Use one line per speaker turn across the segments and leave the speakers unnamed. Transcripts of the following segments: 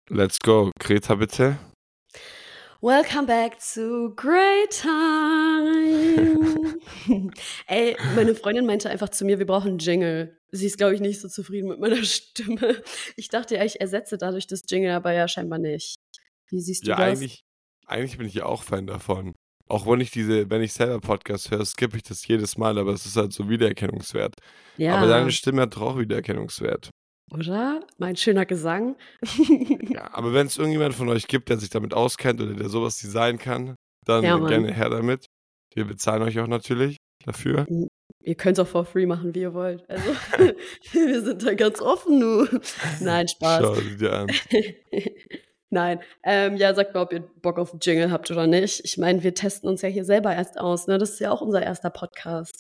Let's go. Greta, bitte.
Welcome back to Great Time. Ey, meine Freundin meinte einfach zu mir, wir brauchen einen Jingle. Sie ist, glaube ich, nicht so zufrieden mit meiner Stimme. Ich dachte ja, ich ersetze dadurch das Jingle, aber ja scheinbar nicht. Wie siehst du
Ja,
das?
eigentlich bin ich ja auch Fan davon. Auch wenn ich selber Podcast höre, skippe ich das jedes Mal, aber es ist halt so Wiedererkennungswert. Aber deine
Ja,
Stimme hat doch auch Wiedererkennungswert.
oder? Mein schöner Gesang.
Ja, aber wenn es irgendjemand von euch gibt, der sich damit auskennt oder der sowas designen kann, dann
Ja, Mann.
gerne her damit. Wir bezahlen euch auch natürlich dafür.
Ihr könnt es auch for free machen, wie ihr wollt. Also, wir sind da ganz offen, du. Nein, Spaß.
Schau sie dir an.
Nein, ja, sagt mal, ob ihr Bock auf einen Jingle habt oder nicht. Ich meine, wir testen uns ja hier selber erst aus, ne? Das ist ja auch unser erster Podcast.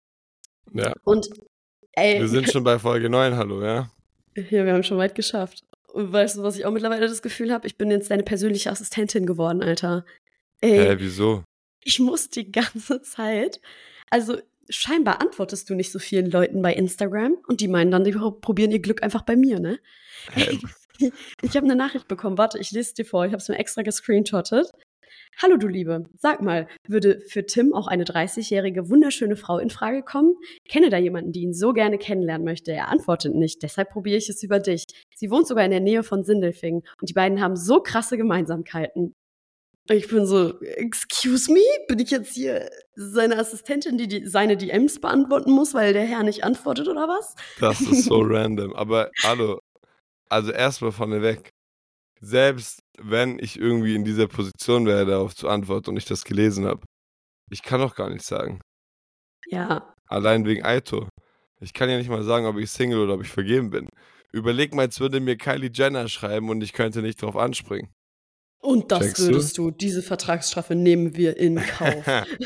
Ja,
Und, ey,
wir sind schon bei Folge 9, hallo, ja?
ja, wir haben schon weit geschafft. Und weißt du, was ich auch mittlerweile das Gefühl habe? Ich bin jetzt deine persönliche Assistentin geworden, Alter. Ey,
Wieso?
ich muss die ganze Zeit, also scheinbar antwortest du nicht so vielen Leuten bei Instagram und die meinen dann, die probieren ihr Glück einfach bei mir, ne?
Hä?
Ich habe eine Nachricht bekommen, warte, ich lese dir vor, ich habe es mir extra gescreenshottet. Hallo du Liebe, sag mal, würde für Tim auch eine 30-jährige wunderschöne Frau in Frage kommen? Kenne da jemanden, die ihn so gerne kennenlernen möchte? Er antwortet nicht, deshalb probiere ich es über dich. Sie wohnt sogar in der Nähe von Sindelfingen und die beiden haben so krasse Gemeinsamkeiten. Ich bin so, excuse me? Bin ich jetzt hier seine Assistentin, die seine DMs beantworten muss, weil der Herr nicht antwortet oder was?
Das ist so random. Aber hallo, also erstmal vorneweg. Selbst wenn ich irgendwie in dieser Position wäre, darauf zu antworten und ich das gelesen habe, ich kann doch gar nichts sagen.
Ja,
Allein wegen Aito. Ich kann ja nicht mal sagen, ob ich Single oder ob ich vergeben bin. Überleg mal, jetzt würde mir Kylie Jenner schreiben und ich könnte nicht drauf anspringen.
und das
Checkst du?
würdest du. Diese Vertragsstrafe nehmen wir in Kauf.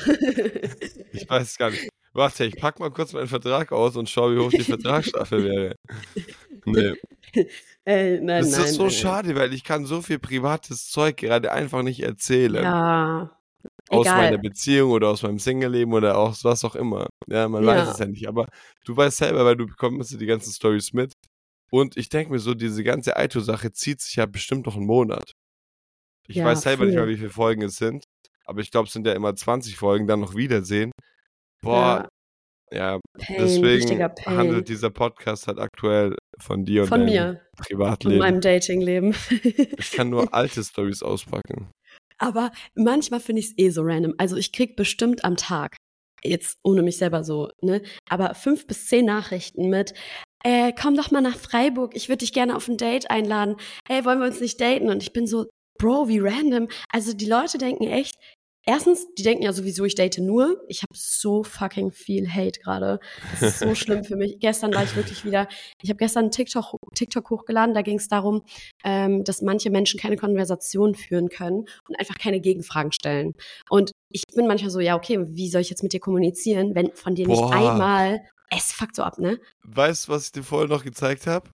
Ich weiß es gar nicht. Warte, ich pack mal kurz meinen Vertrag aus und schau, wie hoch die Vertragsstrafe wäre. Nee.
Nein,
Das ist so
nein.
schade, weil ich kann so viel privates Zeug gerade einfach nicht erzählen.
Ja,
Aus meiner
egal.
Beziehung oder aus meinem Single-Leben oder aus was auch immer. Ja, man weiß es
Ja,
ja nicht. Aber du weißt selber, weil du bekommst ja die ganzen Stories mit. Und ich denke mir so, diese ganze Aito-Sache zieht sich ja bestimmt noch einen Monat. Ich
ja,
weiß selber nicht mal,
voll.
wie viele Folgen es sind. Aber ich glaube, es sind ja immer 20 Folgen, dann noch Wiedersehen. Boah,
Ja,
ja,
Pain,
deswegen
richtiger
handelt
Pain.
dieser Podcast halt aktuell von dir und
Von
deinem
mir und
Privatleben.
meinem Datingleben.
Ich kann nur alte Stories auspacken.
Aber manchmal finde ich es eh so random. Also ich krieg bestimmt am Tag, jetzt ohne mich selber so, ne, aber 5 bis 10 Nachrichten mit, komm doch mal nach Freiburg, ich würde dich gerne auf ein Date einladen. Hey, wollen wir uns nicht daten? Und ich bin so, Bro, wie random. Also die Leute denken echt, erstens, die denken ja sowieso, ich date nur. Ich habe so fucking viel Hate gerade. Das ist so schlimm für mich. Gestern war ich wirklich wieder, ich habe gestern TikTok hochgeladen, da ging es darum, dass manche Menschen keine Konversation führen können und einfach keine Gegenfragen stellen. Und ich bin manchmal so, ja, okay, wie soll ich jetzt mit dir kommunizieren, wenn von dir nicht
Boah,
einmal, es fuckt so ab, ne?
weißt du, was ich dir vorher noch gezeigt habe?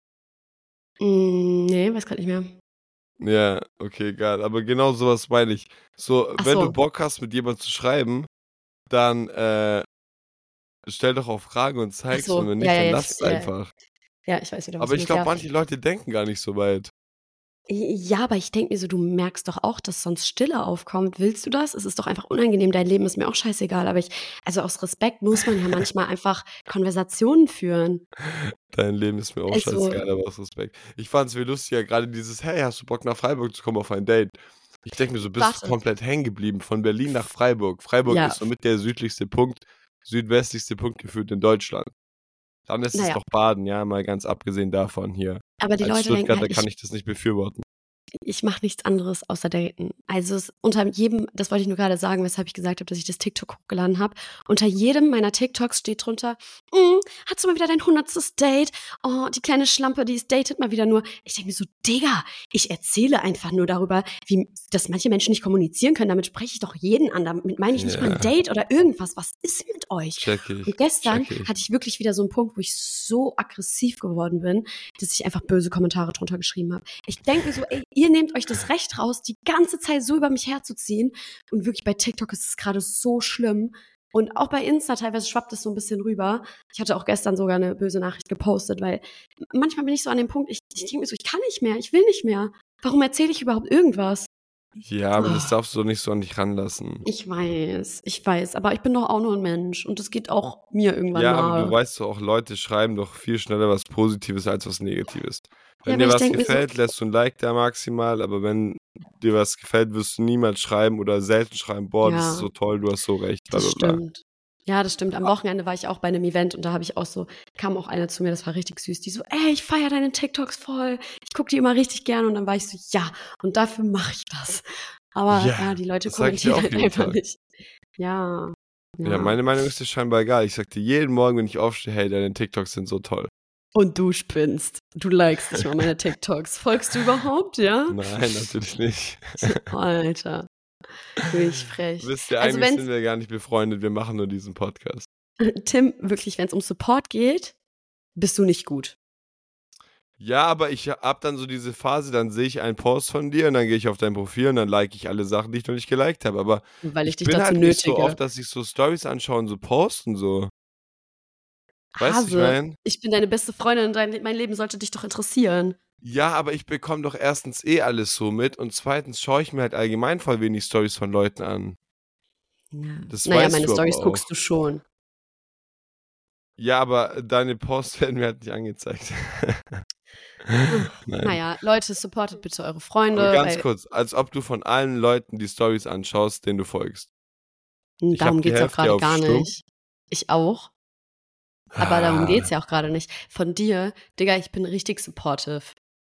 Nee, weiß grad nicht mehr.
Ja, okay, egal. Aber genau sowas meine ich. So,
Ach
wenn du
so,
Bock hast, mit jemandem zu schreiben, dann stell doch auch Fragen und
ach
zeig's. Und
so,
wenn
ja,
nicht,
ja,
dann
ja,
lass es einfach.
ja, ich weiß wieder, was
Aber
du
ich
meinst,
glaube,
ja.
manche Leute denken gar nicht so weit.
Ja, aber ich denke mir so, du merkst doch auch, dass sonst Stille aufkommt. Willst du das? Es ist doch einfach unangenehm. Dein Leben ist mir auch scheißegal. Aber also aus Respekt muss man ja manchmal einfach Konversationen führen.
Dein Leben ist mir auch
Also,
scheißegal, aber aus Respekt. Ich fand's viel lustiger, gerade dieses, hey, hast du Bock nach Freiburg zu kommen auf ein Date? Ich denke mir so, bist du
warte.
komplett hängen geblieben von Berlin nach Freiburg. Freiburg
Ja,
ist somit der südwestlichste Punkt gefühlt in Deutschland. Dann ist es
naja.
doch Baden, ja, mal ganz abgesehen davon hier.
Aber die
Als
Leute denken
Stuttgarter
halt,
kann ich das nicht befürworten.
ich mache nichts anderes außer daten. Also es unter jedem, das wollte ich nur gerade sagen, weshalb ich gesagt habe, dass ich das TikTok hochgeladen habe. Unter jedem meiner TikToks steht drunter, hast du mal wieder dein 100. Date? Oh, die kleine Schlampe, die ist datet mal wieder nur. Ich denke mir so, Digga, ich erzähle einfach nur darüber, wie, dass manche Menschen nicht kommunizieren können. Damit spreche ich doch jeden an. Damit meine ich nicht mal ein
Ja,
Date oder irgendwas. Was ist mit euch?
check
Und
ich,
gestern
check ich.
hatte ich wirklich wieder so einen Punkt, wo ich so aggressiv geworden bin, dass ich einfach böse Kommentare drunter geschrieben habe. Ich denke mir so, ey, ihr nehmt euch das Recht raus, die ganze Zeit so über mich herzuziehen. Und wirklich bei TikTok ist es gerade so schlimm. Und auch bei Insta teilweise schwappt es so ein bisschen rüber. Ich hatte auch gestern sogar eine böse Nachricht gepostet, weil manchmal bin ich so an dem Punkt, ich denke mir so, ich kann nicht mehr, ich will nicht mehr. Warum erzähle ich überhaupt irgendwas?
Ja, aber das
Oh,
darfst du doch nicht so an dich ranlassen.
ich weiß, aber ich bin doch auch nur ein Mensch und es geht auch mir irgendwann
Ja, aber du
nahe.
weißt doch auch, Leute schreiben doch viel schneller was Positives als was Negatives.
Ja,
Wenn
aber
dir
ich
was
denke mir so,
gefällt, lässt du ein Like da maximal, aber wenn dir was gefällt, wirst du niemals schreiben oder selten schreiben, boah, das ist
ja,
so toll, du hast so recht, bla
das
bla bla.
stimmt. Ja, das stimmt. Am Wochenende war ich auch bei einem Event und da habe ich auch so, kam auch eine zu mir, das war richtig süß, die so, ey, ich feiere deine TikToks voll. Ich gucke die immer richtig gern und dann war ich so, ja, und dafür mache ich das. Aber ja,
Ja,
die Leute
das sage ich dir
kommentieren
auch
halt
jeden
einfach
Tag.
nicht. Ja,
Ja,
ja.
meine Meinung ist dir scheinbar egal. Ich sag dir jeden Morgen, wenn ich aufstehe, hey, deine TikToks sind so toll.
Und du spinnst. Du likest nicht mal meine TikToks. Folgst du überhaupt, ja?
Nein, natürlich nicht.
Alter, wirklich frech.
Wisst ihr,
Also
eigentlich
wenn's,
sind wir gar nicht befreundet, wir machen nur diesen Podcast.
Tim, wirklich, wenn es um Support geht, bist du nicht gut.
Ja, aber ich hab dann so diese Phase, dann sehe ich einen Post von dir und dann gehe ich auf dein Profil und dann like ich alle Sachen, die ich noch nicht geliked habe. Aber
Weil ich
ich
dich
bin
dazu
halt nicht so
nötige.
oft, dass ich so Stories anschaue und so posten so. Weißt du, ich
Hase,
mein?
ich bin deine beste Freundin und mein Leben sollte dich doch interessieren.
Ja, aber ich bekomme doch erstens alles so mit und zweitens schaue ich mir halt allgemein voll wenig Stories von Leuten an.
Ja.
Das
Naja,
weißt
meine
du aber
Stories
auch.
guckst du schon.
Ja, aber deine Posts werden mir halt nicht angezeigt. Nein.
Naja, Leute, supportet bitte eure
Aber
Freunde,
ganz
weil
kurz, als ob du von allen Leuten die Stories anschaust, denen du folgst. Ich habe
darum
die
geht's ja auch
Hälfte
gerade
auf
gar
Stumm.
nicht. Ich auch. Aber darum geht's
Ah,
ja auch gerade nicht. Von dir, Digga, ich bin richtig supportive.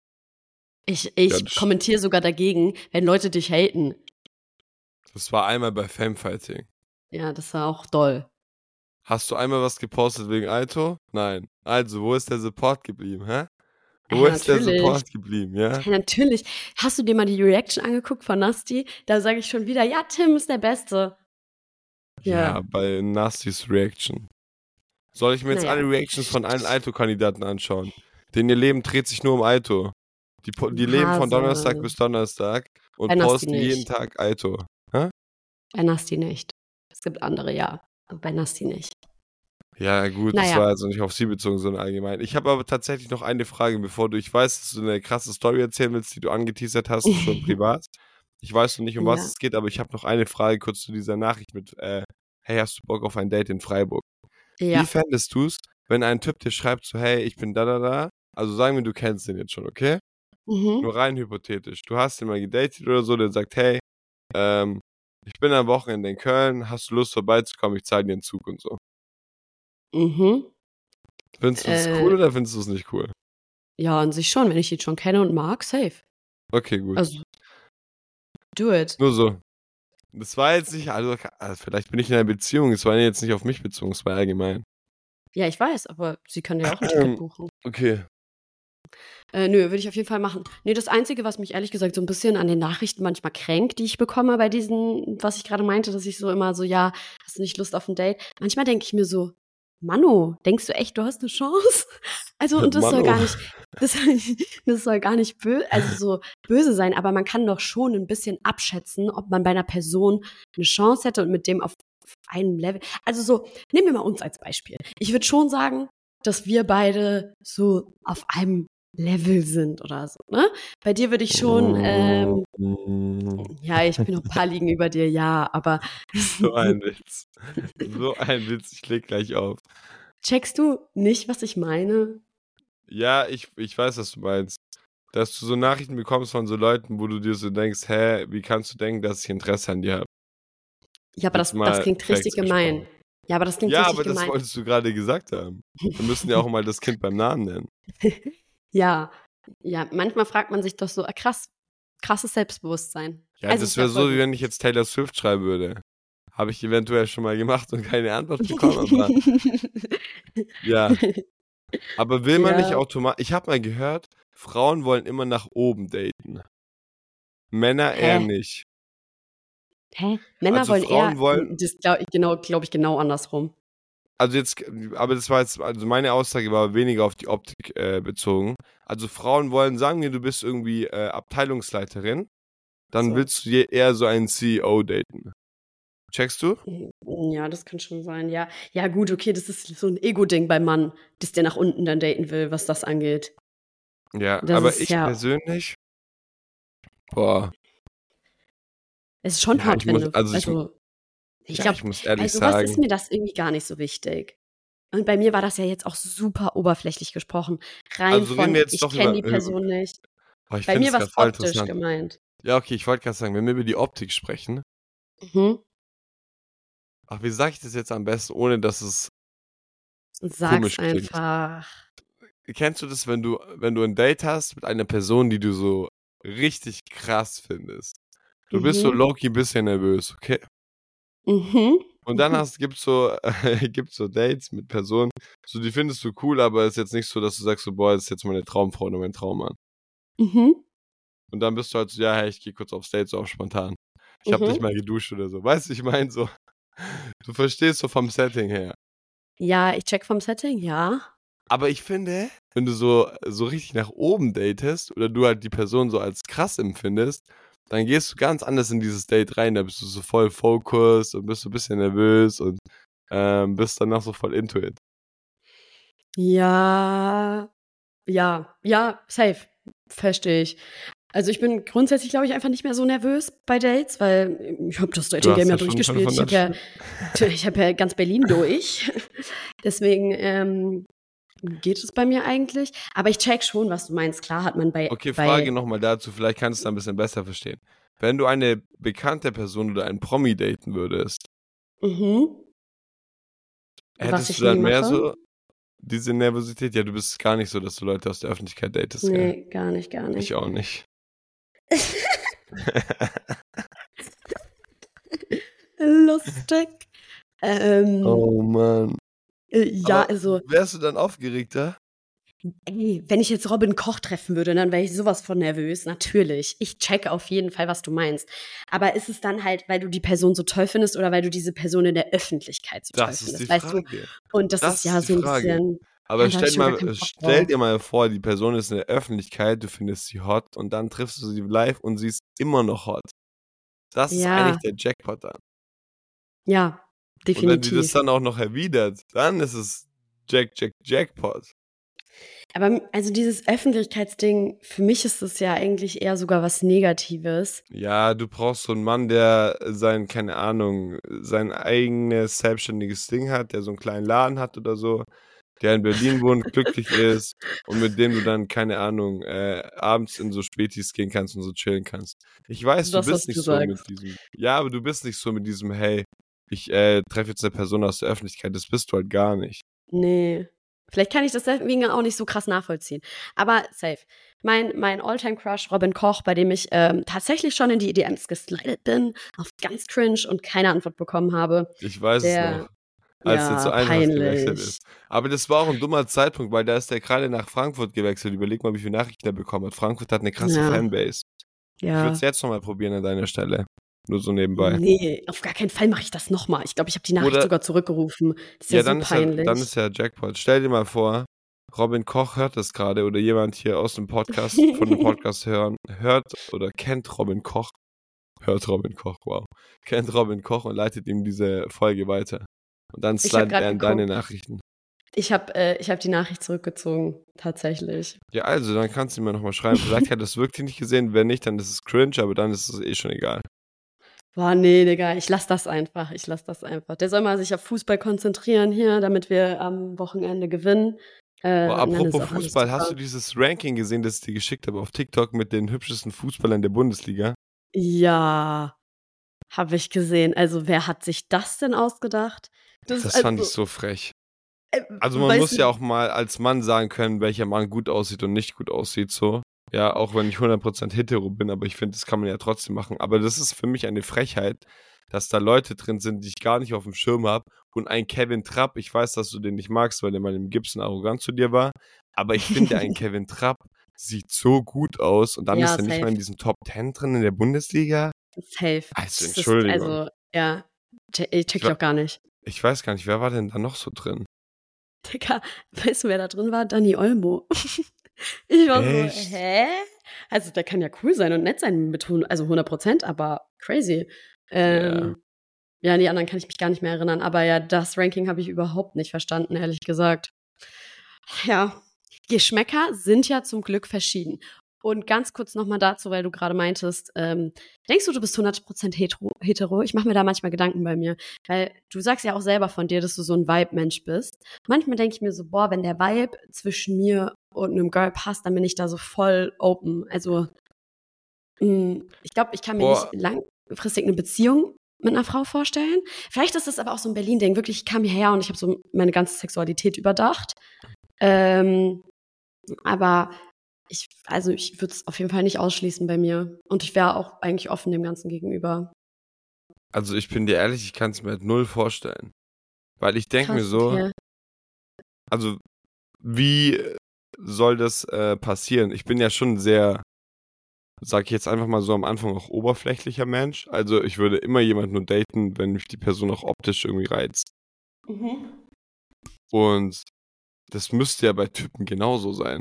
ja,
Ich kommentiere sogar dagegen, wenn Leute dich haten.
das war einmal bei Famefighting.
Ja, das war auch doll.
Hast du einmal was gepostet wegen Aito? Nein. Also, wo ist der Support geblieben, hä? Wo ist der
Natürlich.
Support geblieben, ja?
Natürlich. Hast du dir mal die Reaction angeguckt von Nasty? Da sage ich schon wieder, ja, Tim ist der Beste.
Ja,
Ja,
bei Nastis Reaction. Soll ich mir jetzt alle
naja.
Reactions von allen Aito-Kandidaten anschauen? Denn ihr Leben dreht sich nur um Aito. Die leben von Donnerstag
Hase.
bis Donnerstag
Bei
und
Nasty
posten jeden
nicht.
Tag Aito. Hä?
Bei Nasty nicht. Es gibt andere, ja. Aber bei Nasty nicht.
Ja, gut, das
Naja.
war also nicht auf sie bezogen, sondern allgemein. Ich habe aber tatsächlich noch eine Frage, bevor du, ich weiß, dass du eine krasse Story erzählen willst, die du angeteasert hast, schon privat. Ich weiß noch nicht, um was
Ja.
es geht, aber ich habe noch eine Frage kurz zu dieser Nachricht mit, hey, hast du Bock auf ein Date in Freiburg? Wie
Ja.
fändest du es, wenn ein Typ dir schreibt, so, hey, ich bin da, da, da, also sagen wir, du kennst den jetzt schon, okay?
Mhm.
Nur rein hypothetisch. Du hast ihn mal gedatet oder so, der sagt, hey, ich bin am Wochenende in Köln, hast du Lust vorbeizukommen, ich zahle dir einen Zug und so.
Mhm.
Findest du das
Äh,
cool oder findest du es nicht cool?
ja, an sich schon. Wenn ich ihn schon kenne und mag, safe.
Okay, gut.
Also, do it.
Nur so. Das war jetzt nicht, also vielleicht bin ich in einer Beziehung, es war jetzt nicht auf mich bezogen, es war allgemein.
Ja, ich weiß, aber sie können ja auch ein Ticket buchen.
Okay.
Nö, würde ich auf jeden Fall machen. Nee, das Einzige, was mich ehrlich gesagt so ein bisschen an den Nachrichten manchmal kränkt, die ich bekomme bei diesen, was ich gerade meinte, dass ich so immer so, ja, hast du nicht Lust auf ein Date? Manchmal denke ich mir so, Mano, denkst du echt, du hast eine Chance? Also, und das soll
Mano.
gar nicht, das, das soll gar nicht so böse sein, aber man kann doch schon ein bisschen abschätzen, ob man bei einer Person eine Chance hätte und mit dem auf einem Level. Also so, nehmen wir mal uns als Beispiel. Ich würde schon sagen, dass wir beide so auf einem Level sind oder so, ne? Bei dir würde ich schon, ja, ich bin noch ein paar Ligen über dir, ja, aber
So ein Witz. So ein Witz, ich leg gleich auf.
checkst du nicht, was ich meine?
Ja, ich weiß, was du meinst. Dass du so Nachrichten bekommst von so Leuten, wo du dir so denkst, hä, wie kannst du denken, dass ich Interesse an dir habe?
Ja, aber
Jetzt
das
mal
klingt richtig
Facts gesprochen.
gemein. Ja, aber das klingt
Ja,
richtig
aber das
gemein.
wolltest du gerade gesagt haben. Wir müssen ja auch mal das Kind beim Namen nennen.
Ja, ja, manchmal fragt man sich doch so, krasses Selbstbewusstsein.
Ja,
Also,
das
ist ja
wäre
voll
so, wie
gut.
wenn ich jetzt Taylor Swift schreiben würde. Habe ich eventuell schon mal gemacht und keine Antwort bekommen, aber ja. Aber will man nicht
Ja.
automatisch. Ich habe mal gehört, Frauen wollen immer nach oben daten. Männer eher
Hä?
nicht.
Hä? Männer
Also
wollen eher,
Frauen wollen,
das glaube ich, genau andersrum.
also jetzt, aber das war jetzt, also meine Aussage war weniger auf die Optik bezogen. Also Frauen wollen, sagen wir, du bist irgendwie Abteilungsleiterin, dann
So.
willst du eher so einen CEO daten. Checkst du?
Ja, das kann schon sein, ja. Ja, gut, okay, das ist so ein Ego-Ding beim Mann, dass der nach unten dann daten will, was das angeht.
Ja,
Das
aber
ist
ich
ja,
persönlich, Boah.
Es ist schon
Ja,
hot,
ich
wenn
muss,
du,
also
ich
ja,
glaube,
ich muss
bei
ehrlich
sowas ist
sagen,
mir das irgendwie gar nicht so wichtig. Und bei mir war das ja jetzt auch super oberflächlich gesprochen. Rein
also reden
von,
wir jetzt
ich
doch
kenne
über,
die Person nicht.
ich
Bei
finde
mir
es
war
gerade
es
voll
optisch
interessant.
gemeint.
Ja, okay, ich wollte gerade sagen, wenn wir über die Optik sprechen,
Mhm.
ach, wie sage ich das jetzt am besten, ohne dass es
Sag's
komisch klingt?
einfach.
Kennst du das, wenn du ein Date hast mit einer Person, die du so richtig krass findest? Du bist so
Mhm.
low-key ein bisschen nervös, okay?
Mhm.
Und dann gibt's so, gibt's so Dates mit Personen, so die findest du cool, aber ist jetzt nicht so, dass du sagst so, boah, das ist jetzt meine Traumfrau oder mein Traummann.
Mhm.
Und dann bist du halt so, ja, hey, ich gehe kurz aufs Date, so auch spontan. Ich habe nicht
Mhm.
mal geduscht oder so. Weißt du, ich meine so, du verstehst so vom Setting her.
Ja, ich check vom Setting, ja.
Aber ich finde, wenn du so richtig nach oben datest oder du halt die Person so als krass empfindest, dann gehst du ganz anders in dieses Date rein. Da bist du so voll focused und bist so ein bisschen nervös und bist dann noch so voll into it.
Ja, ja, safe. Verstehe ich. Also ich bin grundsätzlich, glaube ich, einfach nicht mehr so nervös bei Dates, weil ich habe das
Du
Dating-Game
hast
ja
ja schon
durchgespielt. Ich habe
500
ja, ich habe ja ganz Berlin durch. Deswegen geht es bei mir eigentlich. Aber ich check schon, was du meinst. Klar hat man
Okay, Frage nochmal dazu, vielleicht kannst du es ein bisschen besser verstehen. Wenn du eine bekannte Person oder einen Promi daten würdest,
mhm. Was
hättest
ich
du
nie
dann mehr
mache.
so diese Nervosität? Ja, du bist gar nicht so, dass du Leute aus der Öffentlichkeit datest, gell?
Nee, gar nicht, gar
Ich
nicht.
auch nicht.
Lustig.
Oh Mann.
Ja,
Aber
also,
wärst du dann aufgeregter?
ey, wenn ich jetzt Robin Koch treffen würde, dann wäre ich sowas von nervös. Natürlich. Ich checke auf jeden Fall, was du meinst. Aber ist es dann halt, weil du die Person so toll findest oder weil du diese Person in der Öffentlichkeit so toll
Das ist die
findest? Weißt du?
Frage.
Und das ist
Das
ja
ist die
so ein
Frage.
bisschen, ja,
Aber
da habe ich schon gar keinen Bock
stell
drauf.
dir mal vor, die Person ist in der Öffentlichkeit, du findest sie hot und dann triffst du sie live und sie ist immer noch hot. Das ist eigentlich
Ja,
der Jackpot dann.
ja,
Und wenn die das
definitiv.
dann auch noch erwidert, dann ist es Jackpot.
Aber also dieses Öffentlichkeitsding, für mich ist das ja eigentlich eher sogar was Negatives.
Ja, du brauchst so einen Mann, der keine Ahnung, sein eigenes selbstständiges Ding hat, der so einen kleinen Laden hat oder so, der in Berlin wohnt, glücklich ist und mit dem du dann, keine Ahnung, abends in so Spätis gehen kannst und so chillen kannst. Ich weiß, du
Das, was
bist
du
nicht so mit
sagst.
diesem, ja, aber du bist nicht so mit diesem, hey, ich treffe jetzt eine Person aus der Öffentlichkeit, das bist du halt gar nicht.
Nee. Vielleicht kann ich das deswegen auch nicht so krass nachvollziehen. Aber safe. Mein All-Time-Crush Robin Koch, bei dem ich tatsächlich schon in die DMs geslidet bin, auf ganz cringe und keine Antwort bekommen habe.
Ich weiß es noch,
Der,
als der zu
ja,
Eintracht gewechselt
peinlich.
ist. Aber das war auch ein dummer Zeitpunkt, weil da ist der gerade nach Frankfurt gewechselt. Überleg mal, wie viele Nachrichten er bekommen hat. Frankfurt hat eine krasse
Ja,
Fanbase. Ich würde es
ja.
jetzt nochmal probieren an deiner Stelle. Nur so nebenbei.
Nee, auf gar keinen Fall mache ich das nochmal. Ich glaube, ich habe die Nachricht
Oder,
sogar zurückgerufen. Das ist ja
ja,
so
dann
peinlich.
ist ja Jackpot. Stell dir mal vor, Robin Koch hört das gerade oder jemand hier aus dem Podcast, von dem Podcast hört oder kennt Robin Koch. Hört Robin Koch, wow. Kennt Robin Koch und leitet ihm diese Folge weiter. Und dann
Ich habe
slidet
gerade
er in deine
geguckt.
Nachrichten.
Ich hab die Nachricht zurückgezogen, tatsächlich.
Ja, also, dann kannst du mir nochmal schreiben. Vielleicht hat er es wirklich nicht gesehen. Wenn nicht, dann ist es cringe, aber dann ist es eh schon egal.
Boah, nee, Digga, ich lass das einfach. Ich lass das einfach. Der soll mal sich auf Fußball konzentrieren hier, damit wir am Wochenende gewinnen.
Boah,
Und dann ist
apropos
auch alles
Fußball, hast
super.
du dieses Ranking gesehen, das ich dir geschickt habe auf TikTok mit den hübschesten Fußballern der Bundesliga?
Ja, habe ich gesehen. Also, wer hat sich das denn ausgedacht? Das ist
Das fand ich
also,
so frech.
äh,
Also man
weißt
muss ja
du,
auch mal als Mann sagen können, welcher Mann gut aussieht und nicht gut aussieht, so. Ja, auch wenn ich 100% hetero bin, aber ich finde, das kann man ja trotzdem machen. Aber das ist für mich eine Frechheit, dass da Leute drin sind, die ich gar nicht auf dem Schirm habe. Und ein Kevin Trapp, ich weiß, dass du den nicht magst, weil der mal im Gibson arrogant zu dir war. Aber ich finde, ein Kevin Trapp sieht so gut aus. Und dann ist
ja,
er nicht mal
safe,
in diesem Top 10 drin in der Bundesliga.
safe.
Also,
Das ist,
Entschuldigung.
also, ja, check
Ich,
ich
wa-
auch gar nicht.
ich weiß gar nicht, wer war denn da noch so drin?
Digga, weißt du, wer da drin war? Dani Olmo. Ich war so,
Echt?
hä? Also, der kann ja cool sein und nett sein mit, also 100%, aber crazy.
Ja.
Ja, an die anderen kann ich mich gar nicht mehr erinnern, aber ja, das Ranking habe ich überhaupt nicht verstanden, ehrlich gesagt. Ja, Geschmäcker sind ja zum Glück verschieden. Und ganz kurz nochmal dazu, weil du gerade meintest, denkst du bist 100% hetero? Ich mache mir da manchmal Gedanken bei mir, weil du sagst ja auch selber von dir, dass du so ein Vibe-Mensch bist. Manchmal denke ich mir so, boah, wenn der Vibe zwischen mir und einem Girl passt, dann bin ich da so voll open. Also, ich glaube, ich kann mir nicht
Boah,
langfristig eine Beziehung mit einer Frau vorstellen. Vielleicht ist das aber auch so ein Berlin-Ding. Wirklich, ich kam hierher und ich habe so meine ganze Sexualität überdacht. Aber ich würde es auf jeden Fall nicht ausschließen bei mir. Und ich wäre auch eigentlich offen dem Ganzen gegenüber.
also ich bin dir ehrlich, ich kann es mir halt null vorstellen. Weil ich denke mir
Krass,
so,
okay.
also wie soll das passieren? Ich bin ja schon sehr, sag ich jetzt einfach mal so am Anfang, auch oberflächlicher Mensch. Also ich würde immer jemanden nur daten, wenn mich die Person auch optisch irgendwie reizt. Und das müsste ja bei Typen genauso sein.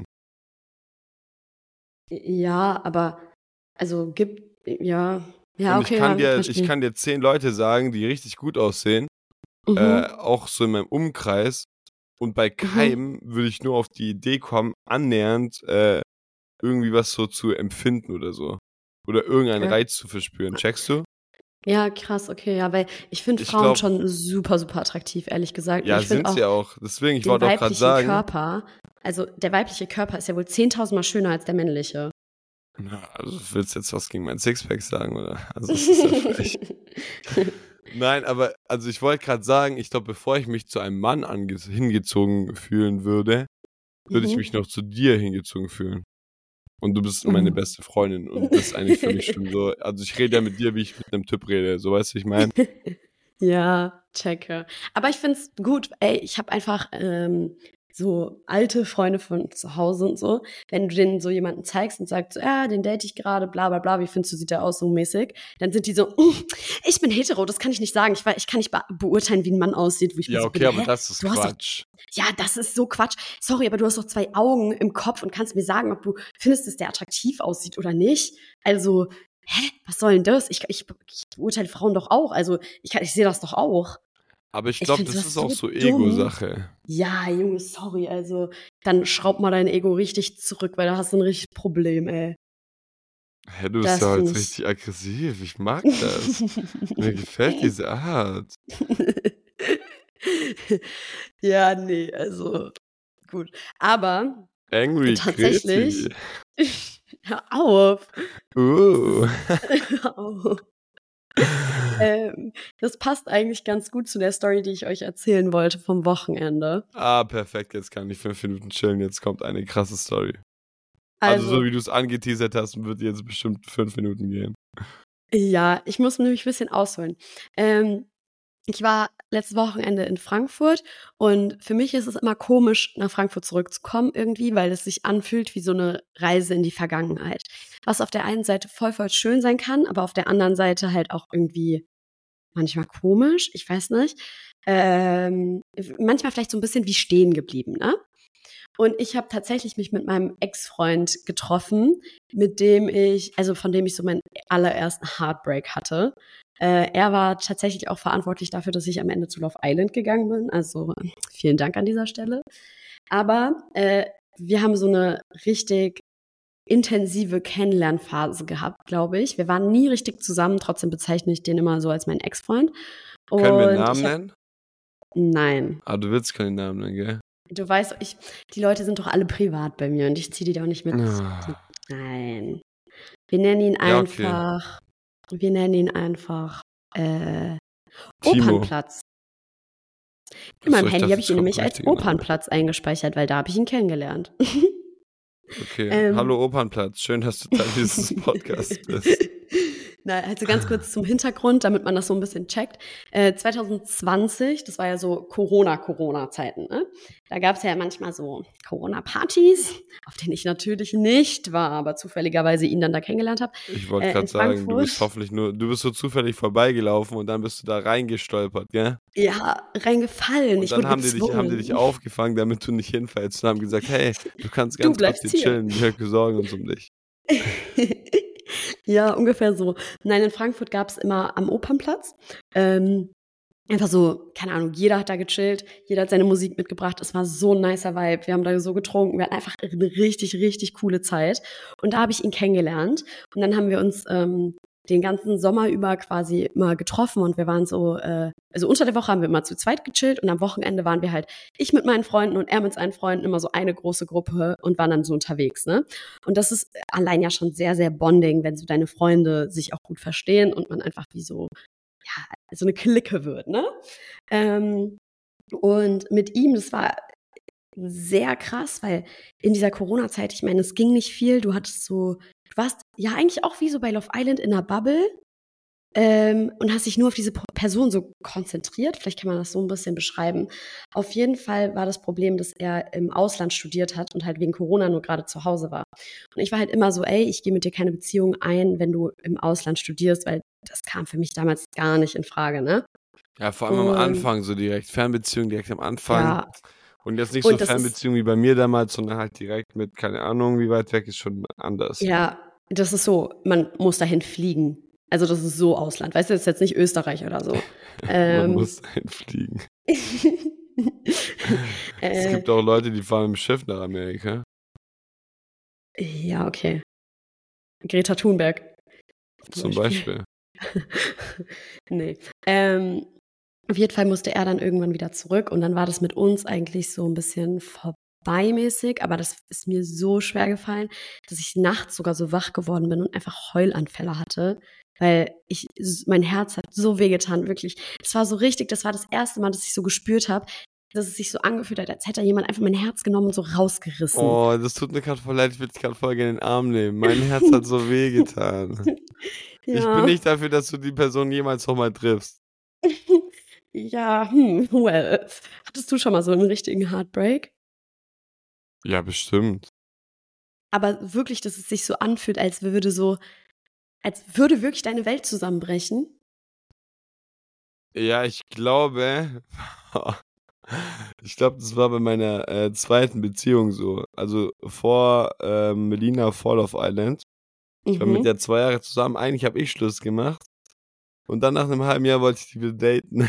Ja, aber also ja,
Und
okay, ja,
ich
verstehe.
kann dir 10 Leute sagen, die richtig gut aussehen,
Mhm,
auch so in meinem Umkreis. Und bei
mhm.
keinem würde ich nur auf die Idee kommen, annähernd irgendwie was so zu empfinden oder so. Oder irgendeinen
Ja.
Reiz zu verspüren. Checkst du?
Ja, krass, okay, ja, weil ich finde
Ich
Frauen
glaube,
schon super, super attraktiv, ehrlich gesagt. Und
ja,
ich finde
sind sie
auch
auch. Deswegen, ich
den
wollte auch gerade
weiblichen
sagen,
Körper, also der weibliche Körper ist ja wohl 10.000 Mal schöner als der männliche.
na, also willst du jetzt was gegen mein Sixpack sagen, oder? Also es ist ja frech. Nein, aber also ich wollte gerade sagen, ich glaube, bevor ich mich zu einem Mann hingezogen fühlen würde, würde ich mich
Mhm.
noch zu dir hingezogen fühlen. Und du bist meine
Uh.
beste Freundin und das ist eigentlich für mich schon so. Also ich rede ja mit dir, wie ich mit einem Typ rede. So, weißt du, ich meine?
Ja, checke. Aber ich find's gut, ey, ich habe einfach so alte Freunde von zu Hause und so, wenn du denen so jemanden zeigst und sagst, so, ja, den date ich gerade, bla bla bla, wie findest du, sieht der aus, so mäßig, dann sind die so, ich bin hetero, das kann ich nicht sagen, ich kann nicht beurteilen, wie ein Mann aussieht, wo ich mir
Ja,
so
okay,
bin,
aber
hä?
das ist
Du hast doch,
Quatsch.
ja, das ist so Quatsch. Sorry, aber du hast doch 2 Augen im Kopf und kannst mir sagen, ob du findest, dass der attraktiv aussieht oder nicht. Also, hä? Was soll denn das? Ich beurteile Frauen doch auch. Also, ich sehe das doch auch.
Aber ich
Ich
glaube,
finde
das
sowas
ist auch
so
so
dumm.
Ego-Sache.
Ja, Junge, sorry. Also, dann schraub mal dein Ego richtig zurück, weil da hast du ein richtiges Problem, ey.
Hä, du bist
Das
ja
finde
heute
ich.
richtig aggressiv. Ich mag das. Mir gefällt diese Art.
Ja, nee, also gut. Aber
Angry Grezi.
tatsächlich, hör auf. Das
Uh.
ist, hör auf. Das passt eigentlich ganz gut zu der Story, die ich euch erzählen wollte vom Wochenende.
Ah, perfekt. Jetzt kann ich 5 Minuten chillen. Jetzt kommt eine krasse Story. Also, so
Also,
wie du es angeteasert hast, wird jetzt bestimmt 5 Minuten gehen.
ja, ich muss nämlich ein bisschen ausholen. Ähm, Ich war letztes Wochenende in Frankfurt und für mich ist es immer komisch, nach Frankfurt zurückzukommen irgendwie, weil es sich anfühlt wie so eine Reise in die Vergangenheit. Was auf der einen Seite voll, voll schön sein kann, aber auf der anderen Seite halt auch irgendwie manchmal komisch, ich weiß nicht. Manchmal vielleicht so ein bisschen wie stehen geblieben, ne? Und ich habe tatsächlich mich mit meinem Ex-Freund getroffen, von dem ich so meinen allerersten Heartbreak hatte. Er war tatsächlich auch verantwortlich dafür, dass ich am Ende zu Love Island gegangen bin. Also vielen Dank an dieser Stelle. Aber wir haben so eine richtig intensive Kennenlernphase gehabt, glaube ich. Wir waren nie richtig zusammen, trotzdem bezeichne ich den immer so als meinen Ex-Freund.
Können wir einen
Und
Namen
ich habe,
nennen?
nein,
Ah, du willst keinen Namen nennen, gell?
du weißt, die Leute sind doch alle privat bei mir und ich ziehe die doch nicht mit.
Ah.
Nein. Wir nennen ihn
Ja, okay.
einfach, wir nennen ihn einfach,
Timo.
Opernplatz. In
Achso,
meinem
ich
Handy
dachte,
habe ich
jetzt
ihn
kommt
nämlich
ein
als
richtiger Name.
Opernplatz eingespeichert, weil da habe ich ihn kennengelernt.
Okay.
ähm,
Hallo Opernplatz. Schön, dass du Teil dieses Podcasts bist.
Na, also ganz kurz zum Hintergrund, damit man das so ein bisschen checkt. 2020, das war ja so Corona-Zeiten, ne? Da gab es ja manchmal so Corona-Partys, auf denen ich natürlich nicht war, aber zufälligerweise ihn dann da kennengelernt habe,
Ich wollte
in
gerade sagen,
Frankfurt.
du bist so zufällig vorbeigelaufen und dann bist du da reingestolpert, gell?
Ja, reingefallen.
Und
Ich
dann
wurde
haben die dich
gezwungen.
aufgefangen, damit du nicht hinfällst und haben gesagt, hey, du kannst
Du
ganz kurz
bleibst
hier
hier.
chillen, wir sorgen uns um dich.
Ja, ungefähr so. Nein, in Frankfurt gab es immer am Opernplatz. Ähm, einfach so, keine Ahnung, jeder hat da gechillt, jeder hat seine Musik mitgebracht. Es war so ein nicer Vibe. Wir haben da so getrunken. Wir hatten einfach eine richtig, richtig coole Zeit. Und da habe ich ihn kennengelernt. Und dann haben wir uns den ganzen Sommer über quasi immer getroffen und wir waren so, also unter der Woche haben wir immer zu zweit gechillt und am Wochenende waren wir halt, ich mit meinen Freunden und er mit seinen Freunden, immer so eine große Gruppe und waren dann so unterwegs, ne? Und das ist allein ja schon sehr, sehr bonding, wenn so deine Freunde sich auch gut verstehen und man einfach wie so, ja, so eine Clique wird, ne? Und mit ihm, das war sehr krass, weil in dieser Corona-Zeit, ich meine, es ging nicht viel, du warst ja eigentlich auch wie so bei Love Island in einer Bubble und hast dich nur auf diese Person so konzentriert. Vielleicht kann man das so ein bisschen beschreiben. Auf jeden Fall war das Problem, dass er im Ausland studiert hat und halt wegen Corona nur gerade zu Hause war. Und ich war halt immer so, ey, ich gehe mit dir keine Beziehung ein, wenn du im Ausland studierst, weil das kam für mich damals gar nicht in Frage, ne?
Ja, vor allem am Anfang so direkt. Fernbeziehung direkt am Anfang.
Ja.
Und jetzt nicht
Und
so Fernbeziehung wie bei mir damals, sondern halt direkt mit, keine Ahnung, wie weit weg ist schon anders.
Ja, das ist so, man muss dahin fliegen. Also das ist so Ausland, weißt du, das ist jetzt nicht Österreich oder so.
Man muss dahin fliegen. Es gibt auch Leute, die fahren mit dem Schiff nach Amerika.
Ja, okay. Greta Thunberg.
Zum Beispiel.
Nee. Auf jeden Fall musste er dann irgendwann wieder zurück und dann war das mit uns eigentlich so ein bisschen vorbeimäßig, aber das ist mir so schwer gefallen, dass ich nachts sogar so wach geworden bin und einfach Heulanfälle hatte, weil mein Herz hat so wehgetan, wirklich. Das war so richtig, das war das erste Mal, dass ich so gespürt habe, dass es sich so angefühlt hat, als hätte jemand einfach mein Herz genommen und so rausgerissen.
Oh, das tut mir gerade voll leid, ich würde dich gerade voll gerne in den Arm nehmen. Mein Herz hat so wehgetan. Ja. Ich bin nicht dafür, dass du die Person jemals nochmal triffst.
Ja, well. Hattest du schon mal so einen richtigen Heartbreak?
Ja, bestimmt.
Aber wirklich, dass es sich so anfühlt, als würde wirklich deine Welt zusammenbrechen?
Ja, ich glaube, das war bei meiner zweiten Beziehung so. Also vor Melina, vor Love Island. Ich war mit der 2 Jahre zusammen. Eigentlich habe ich Schluss gemacht. Und dann nach einem halben Jahr wollte ich die wieder daten.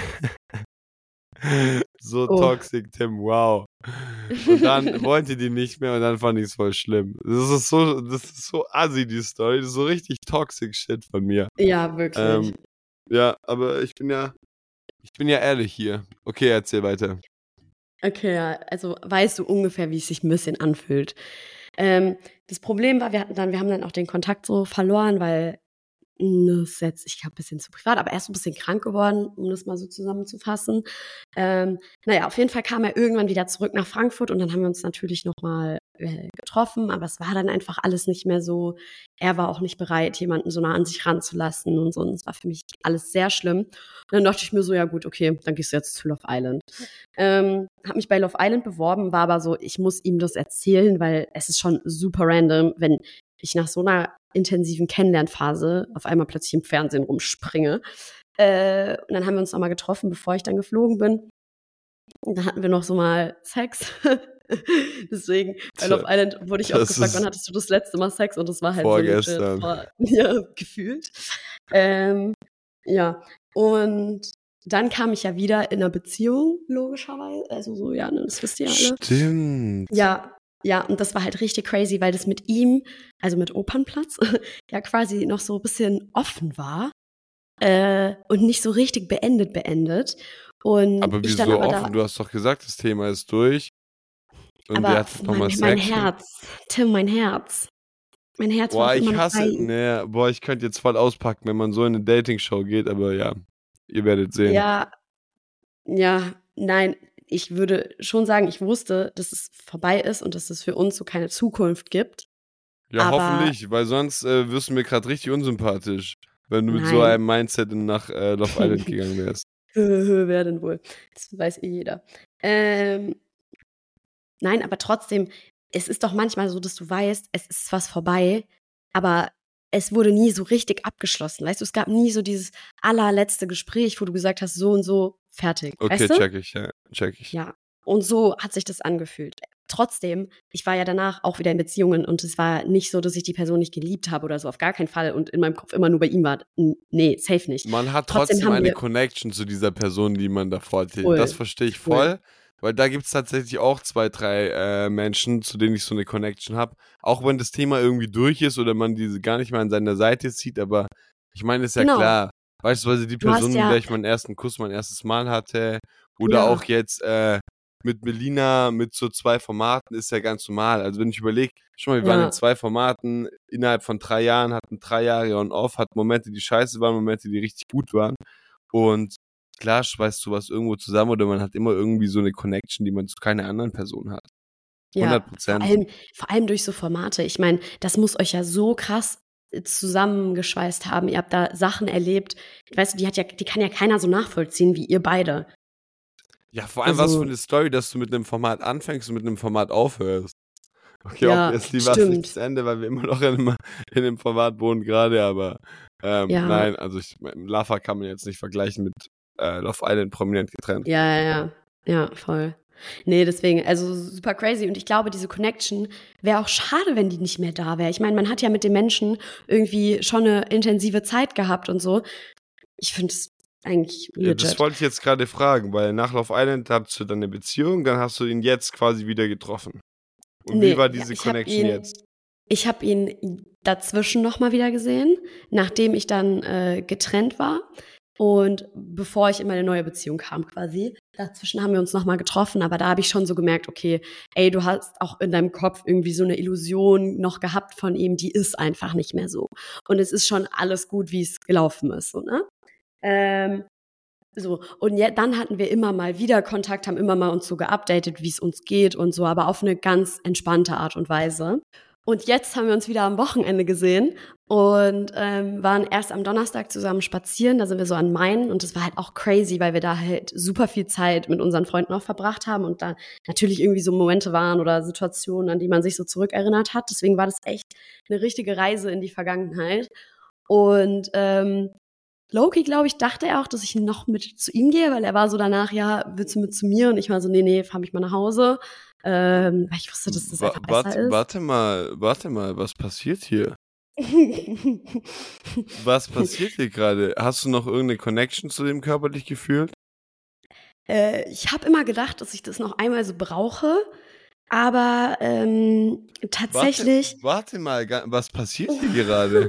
So toxic, Tim, wow. Und dann wollte die nicht mehr und dann fand ich es voll schlimm. Das ist so assi, die Story. Das ist so richtig toxic Shit von mir.
Ja, wirklich.
Ja, aber ich bin ja ehrlich hier. Okay, erzähl weiter.
Okay, ja, also weißt du ungefähr, wie es sich ein bisschen anfühlt. Das Problem war, wir haben dann auch den Kontakt so verloren, weil das ist jetzt, ich glaube, ein bisschen zu privat, aber er ist so ein bisschen krank geworden, um das mal so zusammenzufassen. Naja, auf jeden Fall kam er irgendwann wieder zurück nach Frankfurt und dann haben wir uns natürlich nochmal getroffen, aber es war dann einfach alles nicht mehr so. Er war auch nicht bereit, jemanden so nah an sich ranzulassen und so. Und es war für mich alles sehr schlimm. Und dann dachte ich mir so, ja gut, okay, dann gehst du jetzt zu Love Island. Hab mich bei Love Island beworben, war aber so, ich muss ihm das erzählen, weil es ist schon super random, wenn ich nach so einer intensiven Kennenlernphase auf einmal plötzlich im Fernsehen rumspringe. Und dann haben wir uns nochmal getroffen, bevor ich dann geflogen bin. Und dann hatten wir noch so mal Sex. Deswegen, bei Love Island wurde ich auch gefragt, wann hattest du das letzte Mal Sex? Und das war halt
vorgestern.
So ja, gefühlt. Ja, und dann kam ich ja wieder in einer Beziehung, logischerweise. Also so, ja, das wisst ihr alle.
Stimmt.
Ja, und das war halt richtig crazy, weil das mit ihm, also mit Opernplatz, ja quasi noch so ein bisschen offen war und nicht so richtig beendet. Und
aber wieso offen? Du hast doch gesagt, das Thema ist durch. Und
aber
wir hatten nochmal Sex.
Mein Herz, Tim, mein Herz. Mein Herz war immer noch frei.
Ich könnte jetzt voll auspacken, wenn man so in eine Dating-Show geht, aber ja, ihr werdet sehen.
Ja, nein, ich würde schon sagen, ich wusste, dass es vorbei ist und dass es für uns so keine Zukunft gibt.
Ja, aber hoffentlich, weil sonst wirst du mir gerade richtig unsympathisch, wenn du mit so einem Mindset nach Love Island gegangen wärst.
Wer denn wohl? Das weiß jeder. Nein, aber trotzdem, es ist doch manchmal so, dass du weißt, es ist was vorbei, aber es wurde nie so richtig abgeschlossen. Weißt du, es gab nie so dieses allerletzte Gespräch, wo du gesagt hast, so und so, fertig.
Okay,
weißt du?
check ich.
Ja, und so hat sich das angefühlt. trotzdem, ich war ja danach auch wieder in Beziehungen und es war nicht so, dass ich die Person nicht geliebt habe oder so, auf gar keinen Fall und in meinem Kopf immer nur bei ihm war. Nee, safe nicht.
Man hat
Trotzdem
trotzdem
haben
eine
wir
Connection zu dieser Person, die man davor hatte. Das verstehe ich
voll.
voll, weil da gibt es tatsächlich auch 2, 3 Menschen, zu denen ich so eine Connection habe. Auch wenn das Thema irgendwie durch ist oder man diese gar nicht mehr an seiner Seite sieht, aber ich meine, ist ja
Genau.
klar. Beispielsweise die
Du hast
Person, mit
ja,
der ich meinen ersten Kuss, mein erstes Mal hatte, oder
ja,
auch jetzt mit Melina, mit so 2 Formaten, ist ja ganz normal. Also wenn ich überlege, schau mal, wir waren in
ja,
2 Formaten innerhalb von 3 Jahren, hatten 3 Jahre on-off, hatten Momente, die scheiße waren, Momente, die richtig gut waren. Und klar schweißt sowas irgendwo zusammen oder man hat immer irgendwie so eine Connection, die man zu keiner anderen Person hat.
ja.
100%.
Vor allem durch so Formate. Ich meine, das muss euch ja so krass zusammengeschweißt haben. Ihr habt da Sachen erlebt. Weißt du, die kann ja keiner so nachvollziehen wie ihr beide.
Ja, vor allem was für
Also,
eine Story, dass du mit einem Format anfängst und mit einem Format aufhörst. Okay,
ja,
obviously war es nicht das
stimmt.
Ende, weil wir immer noch in dem Format wohnen gerade, aber
Ja,
nein, also Lava kann man jetzt nicht vergleichen mit Love Island prominent getrennt.
ja, ja, voll. Nee, deswegen, also super crazy. Und ich glaube, diese Connection wäre auch schade, wenn die nicht mehr da wäre. Ich meine, man hat ja mit den Menschen irgendwie schon eine intensive Zeit gehabt und so. Ich finde es eigentlich
Ja, das
legit.
wollte ich jetzt gerade fragen, weil nach Love Island hattest du dann eine Beziehung, dann hast du ihn jetzt quasi wieder getroffen. Und wie
Nee,
war
ja,
diese Connection jetzt?
ich habe ihn dazwischen nochmal wieder gesehen, nachdem ich dann getrennt war. Und bevor ich in meine neue Beziehung kam quasi, dazwischen haben wir uns nochmal getroffen, aber da habe ich schon so gemerkt, okay, ey, du hast auch in deinem Kopf irgendwie so eine Illusion noch gehabt von ihm, die ist einfach nicht mehr so. Und es ist schon alles gut, wie es gelaufen ist, so, ne? So, und dann hatten wir immer mal wieder Kontakt, haben immer mal uns so geupdatet, wie es uns geht und so, aber auf eine ganz entspannte Art und Weise. Und jetzt haben wir uns wieder am Wochenende gesehen und waren erst am Donnerstag zusammen spazieren. Da sind wir so an Main und es war halt auch crazy, weil wir da halt super viel Zeit mit unseren Freunden auch verbracht haben und da natürlich irgendwie so Momente waren oder Situationen, an die man sich so zurückerinnert hat. Deswegen war das echt eine richtige Reise in die Vergangenheit. Und Loki, glaube ich, dachte er auch, dass ich noch mit zu ihm gehe, weil er war so danach, ja, willst du mit zu mir? Und ich war so, nee, fahr mich mal nach Hause. Weil ich wusste, dass das einfach besser ist.
Warte mal, was passiert hier? Was passiert hier gerade? Hast du noch irgendeine Connection zu dem körperlich gefühlt?
Ich habe immer gedacht, dass ich das noch einmal so brauche, aber tatsächlich.
Warte mal, was passiert hier gerade?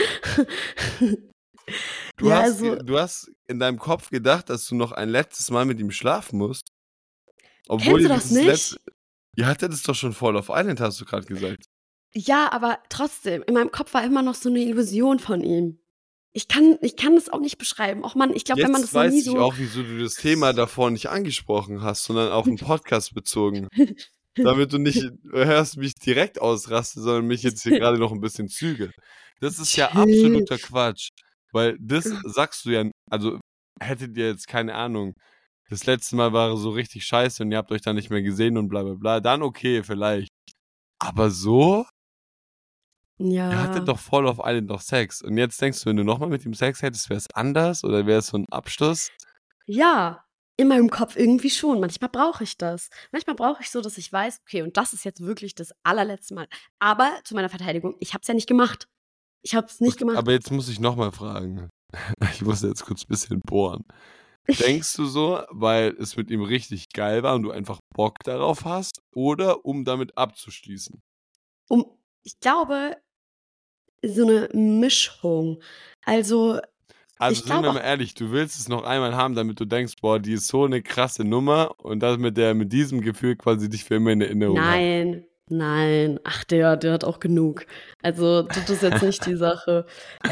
Ja, also,
Du hast in deinem Kopf gedacht, dass du noch ein letztes Mal mit ihm schlafen musst. Obwohl
kennst du
ihr
das
dieses letzte.
nicht?
Ihr hattet es doch schon vor Love Island, hast du gerade gesagt.
Ja, aber trotzdem, in meinem Kopf war immer noch so eine Illusion von ihm. Ich kann das auch nicht beschreiben. Och Mann, ich glaube, wenn man
Jetzt
das noch nie
weiß ich
so.
auch, wieso du das Thema davor nicht angesprochen hast, sondern auf den Podcast bezogen. Damit du nicht hörst, mich direkt ausraste, sondern mich jetzt hier gerade noch ein bisschen zügel. Das ist ja
Chill.
absoluter Quatsch. Weil das sagst du ja, also hättet ihr jetzt keine Ahnung, das letzte Mal war so richtig scheiße und ihr habt euch dann nicht mehr gesehen und bla bla bla, dann okay, vielleicht. Aber so? Ihr hattet
Ja.
doch voll auf Island noch Sex. Und jetzt denkst du, wenn du nochmal mit ihm Sex hättest, wäre es anders oder wäre es so ein Abschluss?
Ja, in meinem Kopf irgendwie schon. Manchmal brauche ich das. Manchmal brauche ich so, dass ich weiß, okay, und das ist jetzt wirklich das allerletzte Mal. Aber zu meiner Verteidigung, ich habe es ja nicht gemacht. Ich habe es nicht
Okay,
gemacht.
aber jetzt muss ich nochmal fragen. Ich muss jetzt kurz ein bisschen bohren. Denkst du so, weil es mit ihm richtig geil war und du einfach Bock darauf hast oder um damit abzuschließen?
Ich glaube, so eine Mischung. Also,
Also
ich
sind
glaube
wir
auch,
mal ehrlich, du willst es noch einmal haben, damit du denkst, boah, die ist so eine krasse Nummer und das mit diesem Gefühl quasi dich für immer in Erinnerung hat.
nein. Ach, der hat auch genug. Also, das ist jetzt nicht die Sache.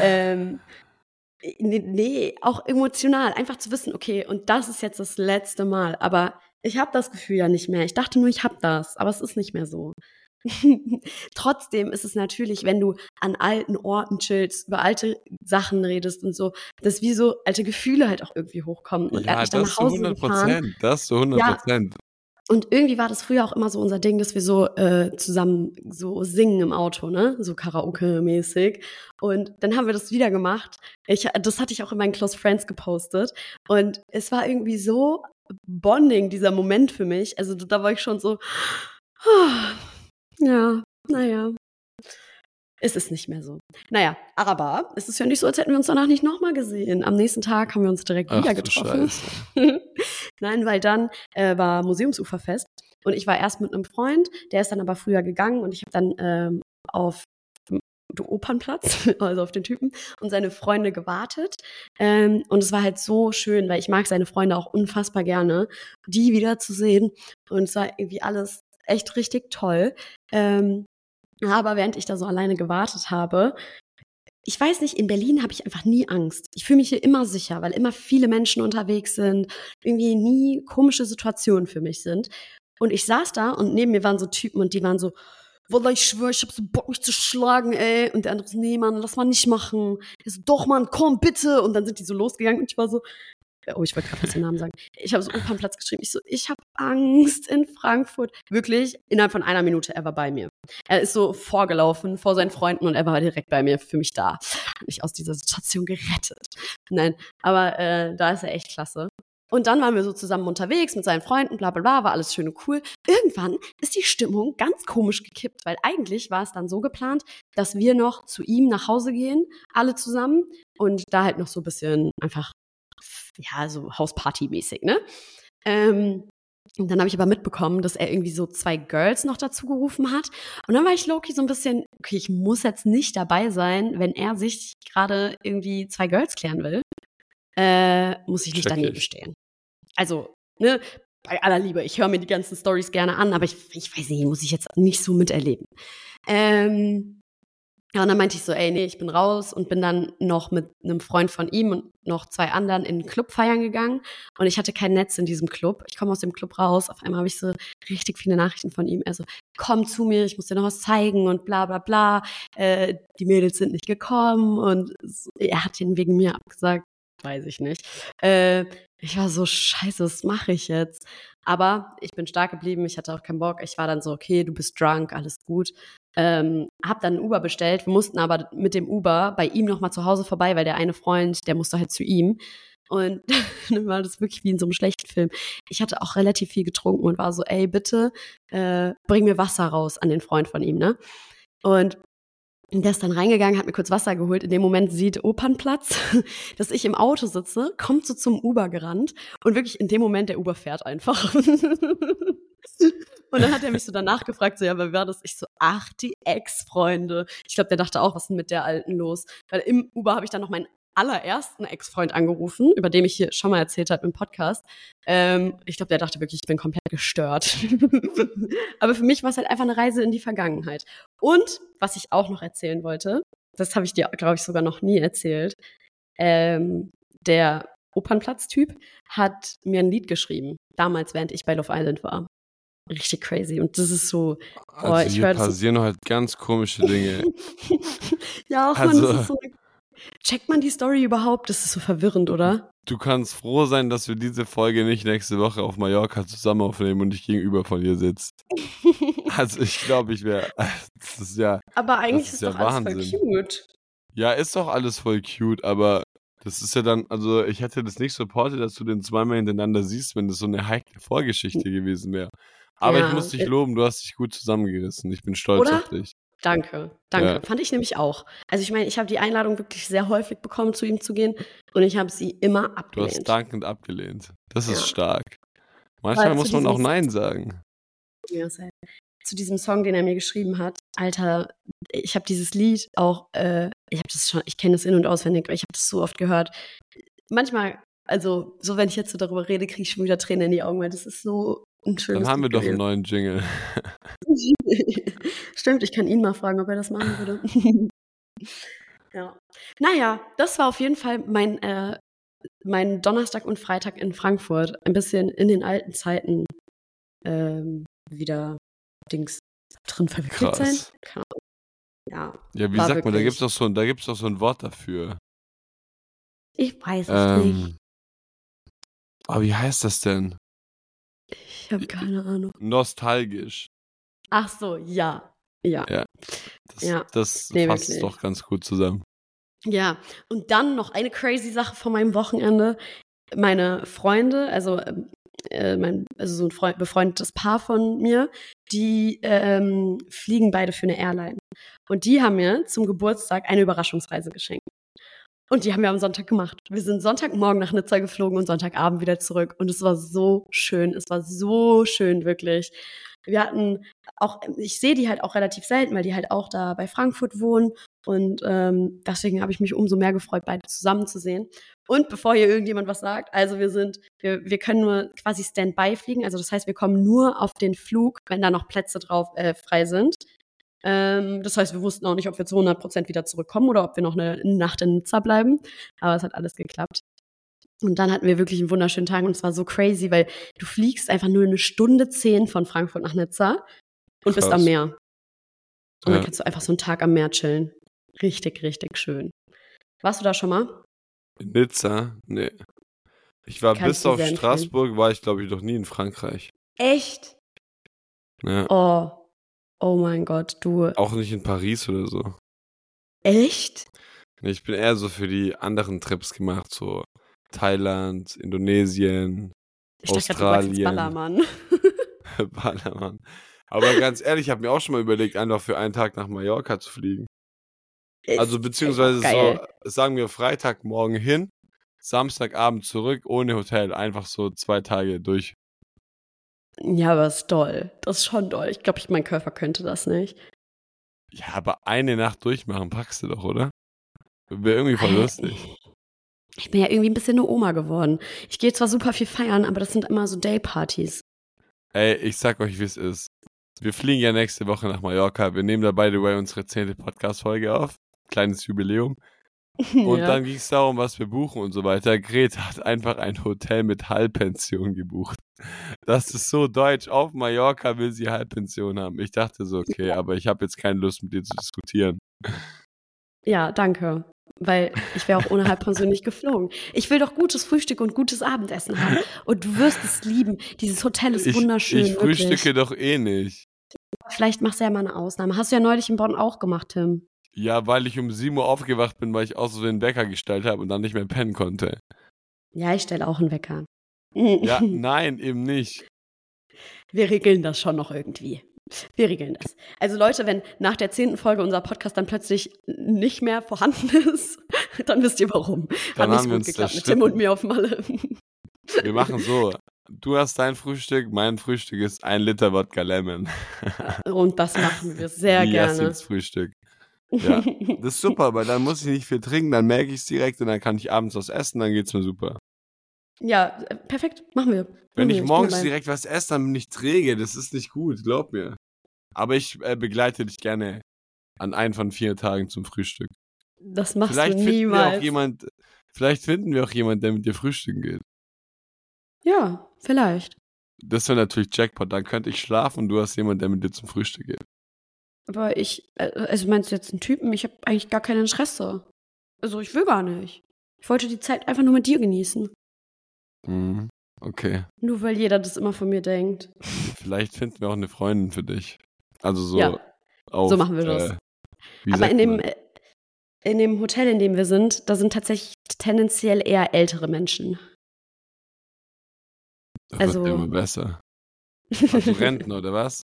Nee, auch emotional. Einfach zu wissen, okay, und das ist jetzt das letzte Mal. Aber ich habe das Gefühl ja nicht mehr. Ich dachte nur, ich habe das, aber es ist nicht mehr so. Trotzdem ist es natürlich, wenn du an alten Orten chillst, über alte Sachen redest und so, dass wie so alte Gefühle halt auch irgendwie hochkommen. Und er hat
Ja,
mich dann
das
nach
zu
Hause gefahren.
100%, das zu
Ja,
100%.
und irgendwie war das früher auch immer so unser Ding, dass wir so zusammen so singen im Auto, ne? So Karaoke-mäßig. Und dann haben wir das wieder gemacht. Das hatte ich auch in meinen Close Friends gepostet. Und es war irgendwie so bonding, dieser Moment für mich. Also da war ich schon so, Ja, naja. Es ist nicht mehr so. Naja, aber es ist ja nicht so, als hätten wir uns danach nicht nochmal gesehen. Am nächsten Tag haben wir uns direkt wieder getroffen. Nein, weil dann war Museumsuferfest und ich war erst mit einem Freund, der ist dann aber früher gegangen und ich habe dann auf dem Opernplatz, also auf den Typen, und seine Freunde gewartet. Und es war halt so schön, weil ich mag seine Freunde auch unfassbar gerne, die wiederzusehen. Und es war irgendwie alles echt richtig toll. Aber während ich da so alleine gewartet habe, ich weiß nicht, in Berlin habe ich einfach nie Angst. Ich fühle mich hier immer sicher, weil immer viele Menschen unterwegs sind, irgendwie nie komische Situationen für mich sind. Und ich saß da und neben mir waren so Typen und die waren so, Wallah, ich schwöre, ich hab so Bock, mich zu schlagen, ey. Und der andere so, nee, Mann, lass mal nicht machen. Ich so, doch, Mann, komm, bitte. Und dann sind die so losgegangen und ich war so, oh, ich wollte gerade was den Namen sagen. Ich habe so Opernplatz geschrieben. Ich so, ich habe Angst in Frankfurt. Wirklich, innerhalb von einer Minute, er war bei mir. Er ist so vorgelaufen vor seinen Freunden und er war direkt bei mir, für mich da. Hat mich aus dieser Situation gerettet. Nein, aber da ist er echt klasse. Und dann waren wir so zusammen unterwegs mit seinen Freunden, bla bla bla, war alles schön und cool. Irgendwann ist die Stimmung ganz komisch gekippt, weil eigentlich war es dann so geplant, dass wir noch zu ihm nach Hause gehen, alle zusammen, und da halt noch so ein bisschen einfach, ja, so Hausparty-mäßig, ne? Und dann habe ich aber mitbekommen, dass er irgendwie so 2 Girls noch dazu gerufen hat. Und dann war ich low-key so ein bisschen, okay, ich muss jetzt nicht dabei sein, wenn er sich gerade irgendwie 2 Girls klären will. Muss ich nicht daneben stehen. Also, ne, bei aller Liebe, ich höre mir die ganzen Storys gerne an, aber ich weiß nicht, muss ich jetzt nicht so miterleben. Ja, und dann meinte ich so, ey, nee, ich bin raus, und bin dann noch mit einem Freund von ihm und noch 2 anderen in den Club feiern gegangen. Und ich hatte kein Netz in diesem Club. Ich komme aus dem Club raus. Auf einmal habe ich so richtig viele Nachrichten von ihm. Er so, komm zu mir, ich muss dir noch was zeigen und bla bla bla. Die Mädels sind nicht gekommen und er hat ihn wegen mir abgesagt. Weiß ich nicht. Ich war so, scheiße, was mache ich jetzt? Aber ich bin stark geblieben, ich hatte auch keinen Bock. Ich war dann so, okay, du bist drunk, alles gut. Hab dann ein Uber bestellt. Wir mussten aber mit dem Uber bei ihm nochmal zu Hause vorbei, weil der eine Freund, der musste halt zu ihm. Und dann war das wirklich wie in so einem schlechten Film. Ich hatte auch relativ viel getrunken und war so, ey, bitte bring mir Wasser raus an den Freund von ihm, ne? Und der ist dann reingegangen, hat mir kurz Wasser geholt. In dem Moment sieht Opernplatz, dass ich im Auto sitze, kommt so zum Uber gerannt und wirklich in dem Moment, der Uber fährt einfach. Und dann hat er mich so danach gefragt, so, ja, wer war das? Ich so, ach, die Ex-Freunde. Ich glaube, der dachte auch, was ist denn mit der Alten los? Weil im Uber habe ich dann noch meinen allerersten Ex-Freund angerufen, über den ich hier schon mal erzählt habe im Podcast. Ich glaube, der dachte wirklich, ich bin komplett gestört. Aber für mich war es halt einfach eine Reise in die Vergangenheit. Und was ich auch noch erzählen wollte, das habe ich dir, glaube ich, sogar noch nie erzählt, der Opernplatz-Typ hat mir ein Lied geschrieben, damals, während ich bei Love Island war. Richtig crazy. Und das ist so,
also hier passieren halt ganz komische Dinge.
Ja, auch also, man, das ist so, checkt man die Story überhaupt? Das ist so verwirrend, oder?
Du kannst froh sein, dass wir diese Folge nicht nächste Woche auf Mallorca zusammen aufnehmen und ich gegenüber von dir sitzt. Also ich glaube, ich wäre, das ist ja,
aber eigentlich ist doch alles voll cute.
Ja, ist doch alles voll cute, aber das ist ja dann, also ich hätte das nicht supportet, dass du den zweimal hintereinander siehst, wenn das so eine heikle Vorgeschichte gewesen wäre. Aber ja, ich muss dich loben, du hast dich gut zusammengerissen. Ich bin stolz auf dich.
Danke. Ja. Fand ich nämlich auch. Also ich meine, ich habe die Einladung wirklich sehr häufig bekommen, zu ihm zu gehen, und ich habe sie immer abgelehnt.
Du hast dankend abgelehnt. Das ist stark. Manchmal muss man auch Nein sagen.
Ja, zu diesem Song, den er mir geschrieben hat, Alter, ich habe dieses Lied auch, ich kenne das in- und auswendig, weil ich habe das so oft gehört. Manchmal, also so wenn ich jetzt so darüber rede, kriege ich schon wieder Tränen in die Augen, weil das ist so ein schönes Lied.
Dann haben wir doch einen neuen Jingle.
Stimmt, ich kann ihn mal fragen, ob er das machen würde. Ja. Naja, das war auf jeden Fall mein Donnerstag und Freitag in Frankfurt. Ein bisschen in den alten Zeiten wieder drin verwickelt sein. Keine Ahnung.
Ja, wie sagt man, da gibt's doch so ein Wort dafür.
Ich weiß es nicht.
Aber wie heißt das denn?
Ich habe keine Ahnung.
Nostalgisch.
Ach so, ja.
Das fasst es doch ganz gut zusammen.
Ja, und dann noch eine crazy Sache von meinem Wochenende. Meine Freunde, also so ein befreundetes Paar von mir, die fliegen beide für eine Airline. Und die haben mir zum Geburtstag eine Überraschungsreise geschenkt. Und die haben wir am Sonntag gemacht. Wir sind Sonntagmorgen nach Nizza geflogen und Sonntagabend wieder zurück. Und es war so schön. Es war so schön, wirklich. Wir hatten auch, ich sehe die halt auch relativ selten, weil die halt auch da bei Frankfurt wohnen. Und deswegen habe ich mich umso mehr gefreut, beide zusammenzusehen. Und bevor hier irgendjemand was sagt, also wir können nur quasi Standby fliegen. Also das heißt, wir kommen nur auf den Flug, wenn da noch Plätze drauf frei sind. Das heißt, wir wussten auch nicht, ob wir zu 100% wieder zurückkommen oder ob wir noch eine Nacht in Nizza bleiben. Aber es hat alles geklappt. Und dann hatten wir wirklich einen wunderschönen Tag und es war so crazy, weil du fliegst einfach nur 1:10 von Frankfurt nach Nizza und bist am Meer. Und dann kannst du einfach so einen Tag am Meer chillen. Richtig, richtig schön. Warst du da schon mal?
In Nizza? Nee. Ich war bis auf Straßburg, war ich glaube ich noch nie in Frankreich.
Echt?
Ja.
Oh mein Gott, du.
Auch nicht in Paris oder so.
Echt?
Nee, ich bin eher so für die anderen Trips gemacht, so Thailand, Indonesien, Australien.
Ich dachte, Ballermann.
Ballermann. Aber ganz ehrlich, ich habe mir auch schon mal überlegt, einfach für einen Tag nach Mallorca zu fliegen. Also beziehungsweise so, sagen wir Freitagmorgen hin, Samstagabend zurück, ohne Hotel, einfach so 2 Tage durch.
Ja, aber das ist doll. Das ist schon doll. Ich glaube, mein Körper könnte das nicht.
Ja, aber eine Nacht durchmachen packst du doch, oder? Wäre irgendwie voll lustig.
Ich bin ja irgendwie ein bisschen eine Oma geworden. Ich gehe zwar super viel feiern, aber das sind immer so Daypartys.
Ey, ich sag euch, wie es ist. Wir fliegen ja nächste Woche nach Mallorca. Wir nehmen da, by the way, unsere 10. Podcast-Folge auf. Kleines Jubiläum. Und dann ging es darum, was wir buchen und so weiter. Greta hat einfach ein Hotel mit Halbpension gebucht. Das ist so deutsch. Auf Mallorca will sie Halbpension haben. Ich dachte so, okay, aber ich habe jetzt keine Lust, mit dir zu diskutieren.
Ja, danke. Weil ich wäre auch ohne Halbpension nicht geflogen. Ich will doch gutes Frühstück und gutes Abendessen haben. Und du wirst es lieben. Dieses Hotel ist wunderschön.
Ich frühstücke doch eh nicht.
Vielleicht machst du ja mal eine Ausnahme. Hast du ja neulich in Bonn auch gemacht, Tim.
Ja, weil ich um 7 Uhr aufgewacht bin, weil ich auch so den Wecker gestellt habe und dann nicht mehr pennen konnte.
Ja, ich stelle auch einen Wecker.
Ja, nein, eben nicht.
Wir regeln das schon noch irgendwie. Wir regeln das. Also Leute, wenn nach der 10. Folge unser Podcast dann plötzlich nicht mehr vorhanden ist, dann wisst ihr warum.
Dann
hat nicht gut geklappt mit Tim und mir auf Malle.
Wir machen so. Du hast dein Frühstück, mein Frühstück ist 1 Liter Wodka Lemon.
Und das machen wir sehr gerne.
Yassins Frühstück. Ja, das ist super, weil dann muss ich nicht viel trinken, dann merke ich es direkt und dann kann ich abends was essen, dann geht's mir super.
Ja, perfekt, machen wir.
Wenn ich morgens direkt was esse, dann bin ich träge, das ist nicht gut, glaub mir. Aber ich begleite dich gerne an einen von 4 Tagen zum Frühstück.
Das machst du niemals.
Vielleicht finden wir auch jemanden, der mit dir frühstücken geht.
Ja, vielleicht.
Das wäre natürlich Jackpot, dann könnte ich schlafen und du hast jemanden, der mit dir zum Frühstück geht.
Aber also meinst du jetzt einen Typen? Ich habe eigentlich gar kein Interesse. Also ich will gar nicht. Ich wollte die Zeit einfach nur mit dir genießen.
Okay.
Nur weil jeder das immer von mir denkt.
Vielleicht finden wir auch eine Freundin für dich. Also so.
Ja, so machen wir das. Aber in dem Hotel, in dem wir sind, da sind tatsächlich tendenziell eher ältere Menschen.
Das wird immer besser. Also Rentner, oder was?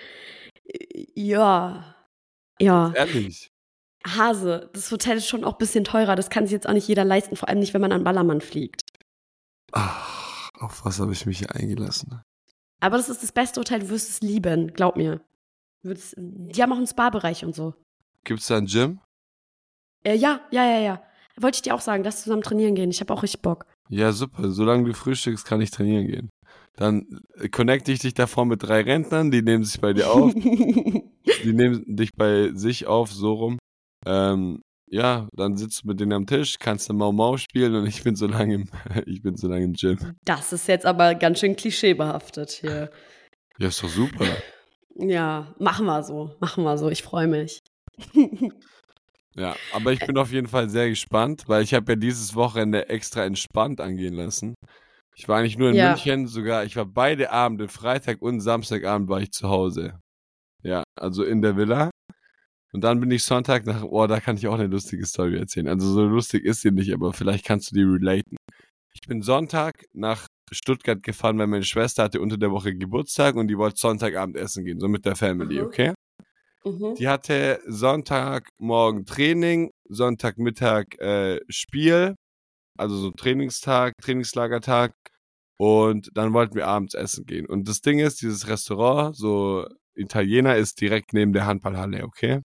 Ja.
Ehrlich?
Hase, das Hotel ist schon auch ein bisschen teurer. Das kann sich jetzt auch nicht jeder leisten, vor allem nicht, wenn man an Ballermann fliegt.
Ach, auf was habe ich mich hier eingelassen?
Aber das ist das beste Hotel, du wirst es lieben, glaub mir. Die haben auch einen Spa-Bereich und so.
Gibt's da ein Gym?
Ja. Wollte ich dir auch sagen, lass zusammen trainieren gehen. Ich habe auch richtig Bock.
Ja, super. Solange du frühstückst, kann ich trainieren gehen. Dann connecte ich dich davor mit 3 Rentnern, die nehmen sich bei dir auf. Die nehmen dich bei sich auf, so rum. Ja, dann sitzt du mit denen am Tisch, kannst du Mau Mau spielen und ich bin so lange im Gym.
Das ist jetzt aber ganz schön klischeebehaftet hier.
Ja, ist doch super.
Ja, machen wir so. Ich freue mich.
Ja, aber ich bin auf jeden Fall sehr gespannt, weil ich habe ja dieses Wochenende extra entspannt angehen lassen. Ich war eigentlich nur in München, ich war beide Abende, Freitag und Samstagabend war ich zu Hause. Ja, also in der Villa. Und dann bin ich Sonntag da kann ich auch eine lustige Story erzählen. Also so lustig ist sie nicht, aber vielleicht kannst du die relaten. Ich bin Sonntag nach Stuttgart gefahren, weil meine Schwester hatte unter der Woche Geburtstag und die wollte Sonntagabend essen gehen, so mit der Family, okay? Die hatte Sonntagmorgen Training, Sonntagmittag Spiel, also so Trainingstag, Trainingslagertag und dann wollten wir abends essen gehen. Und das Ding ist, dieses Restaurant, so Italiener, ist direkt neben der Handballhalle, okay?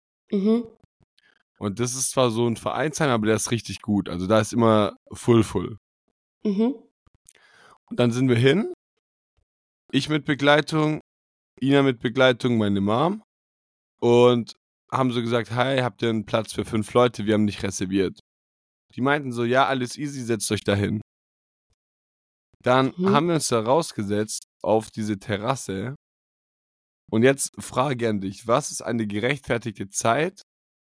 Und das ist zwar so ein Vereinsheim, aber der ist richtig gut. Also da ist immer full. Und dann sind wir hin, ich mit Begleitung, Ina mit Begleitung, meine Mom. Und haben so gesagt, hi, habt ihr einen Platz für 5 Leute? Wir haben nicht reserviert. Die meinten so, ja, alles easy, setzt euch da hin. Dann haben wir uns da rausgesetzt auf diese Terrasse. Und jetzt Frage an dich, was ist eine gerechtfertigte Zeit,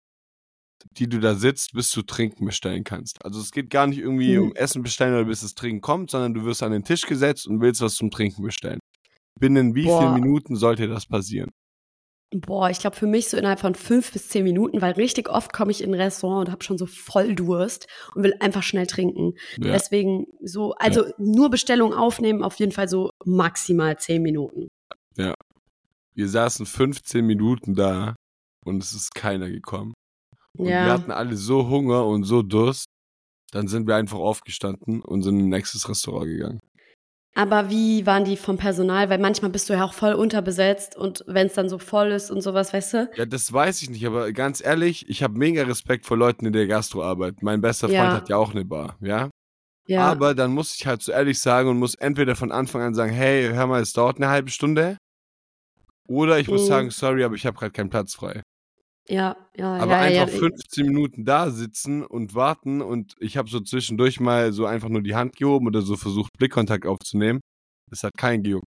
die du da sitzt, bis du Trinken bestellen kannst? Also es geht gar nicht irgendwie um Essen bestellen oder bis das Trinken kommt, sondern du wirst an den Tisch gesetzt und willst was zum Trinken bestellen. Binnen wie vielen Minuten sollte das passieren?
Boah, ich glaube für mich so innerhalb von 5 bis 10 Minuten, weil richtig oft komme ich in ein Restaurant und habe schon so voll Durst und will einfach schnell trinken.
Ja.
Deswegen so, also nur Bestellung aufnehmen, auf jeden Fall so maximal 10 Minuten.
Ja. Wir saßen 15 Minuten da und es ist keiner gekommen. Und wir hatten alle so Hunger und so Durst, dann sind wir einfach aufgestanden und sind in ein nächstes Restaurant gegangen.
Aber wie waren die vom Personal? Weil manchmal bist du ja auch voll unterbesetzt und wenn es dann so voll ist und sowas, weißt du?
Ja, das weiß ich nicht, aber ganz ehrlich, ich habe mega Respekt vor Leuten, die in der Gastro arbeiten. Mein bester Freund hat ja auch eine Bar, ja? Aber dann muss ich halt so ehrlich sagen und muss entweder von Anfang an sagen, hey, hör mal, es dauert eine halbe Stunde. Oder ich muss sagen, sorry, aber ich habe gerade keinen Platz frei. Aber einfach 15 Minuten da sitzen und warten und ich habe so zwischendurch mal so einfach nur die Hand gehoben oder so versucht, Blickkontakt aufzunehmen. Das hat keinen gejuckt.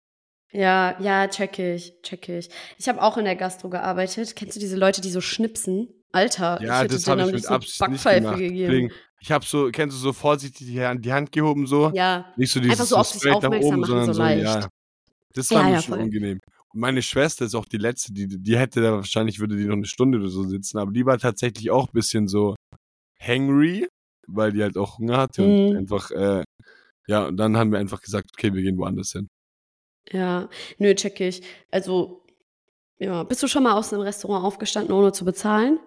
Ja, check ich. Ich habe auch in der Gastro gearbeitet. Kennst du diese Leute, die so schnipsen? Alter,
ja,
ich hätte
das habe
denen
ich mit
so
Absicht nicht
Backpfeife
gemacht.
gegeben.
Ich habe so, kennst du so vorsichtig die Hand gehoben so?
Ja,
Nicht so
einfach
dieses
so
so
auf sich
straight nach
aufmerksam
oben,
machen,
sondern
so
so,
leicht.
ja. Das war mir schon
voll.
unangenehm. Und meine Schwester ist auch die letzte, die hätte da wahrscheinlich, würde die noch eine Stunde oder so sitzen, aber die war tatsächlich auch ein bisschen so hangry, weil die halt auch Hunger hatte und einfach, und dann haben wir einfach gesagt, okay, wir gehen woanders hin.
Ja, nö, check ich. Also, ja, bist du schon mal aus einem Restaurant aufgestanden, ohne zu bezahlen?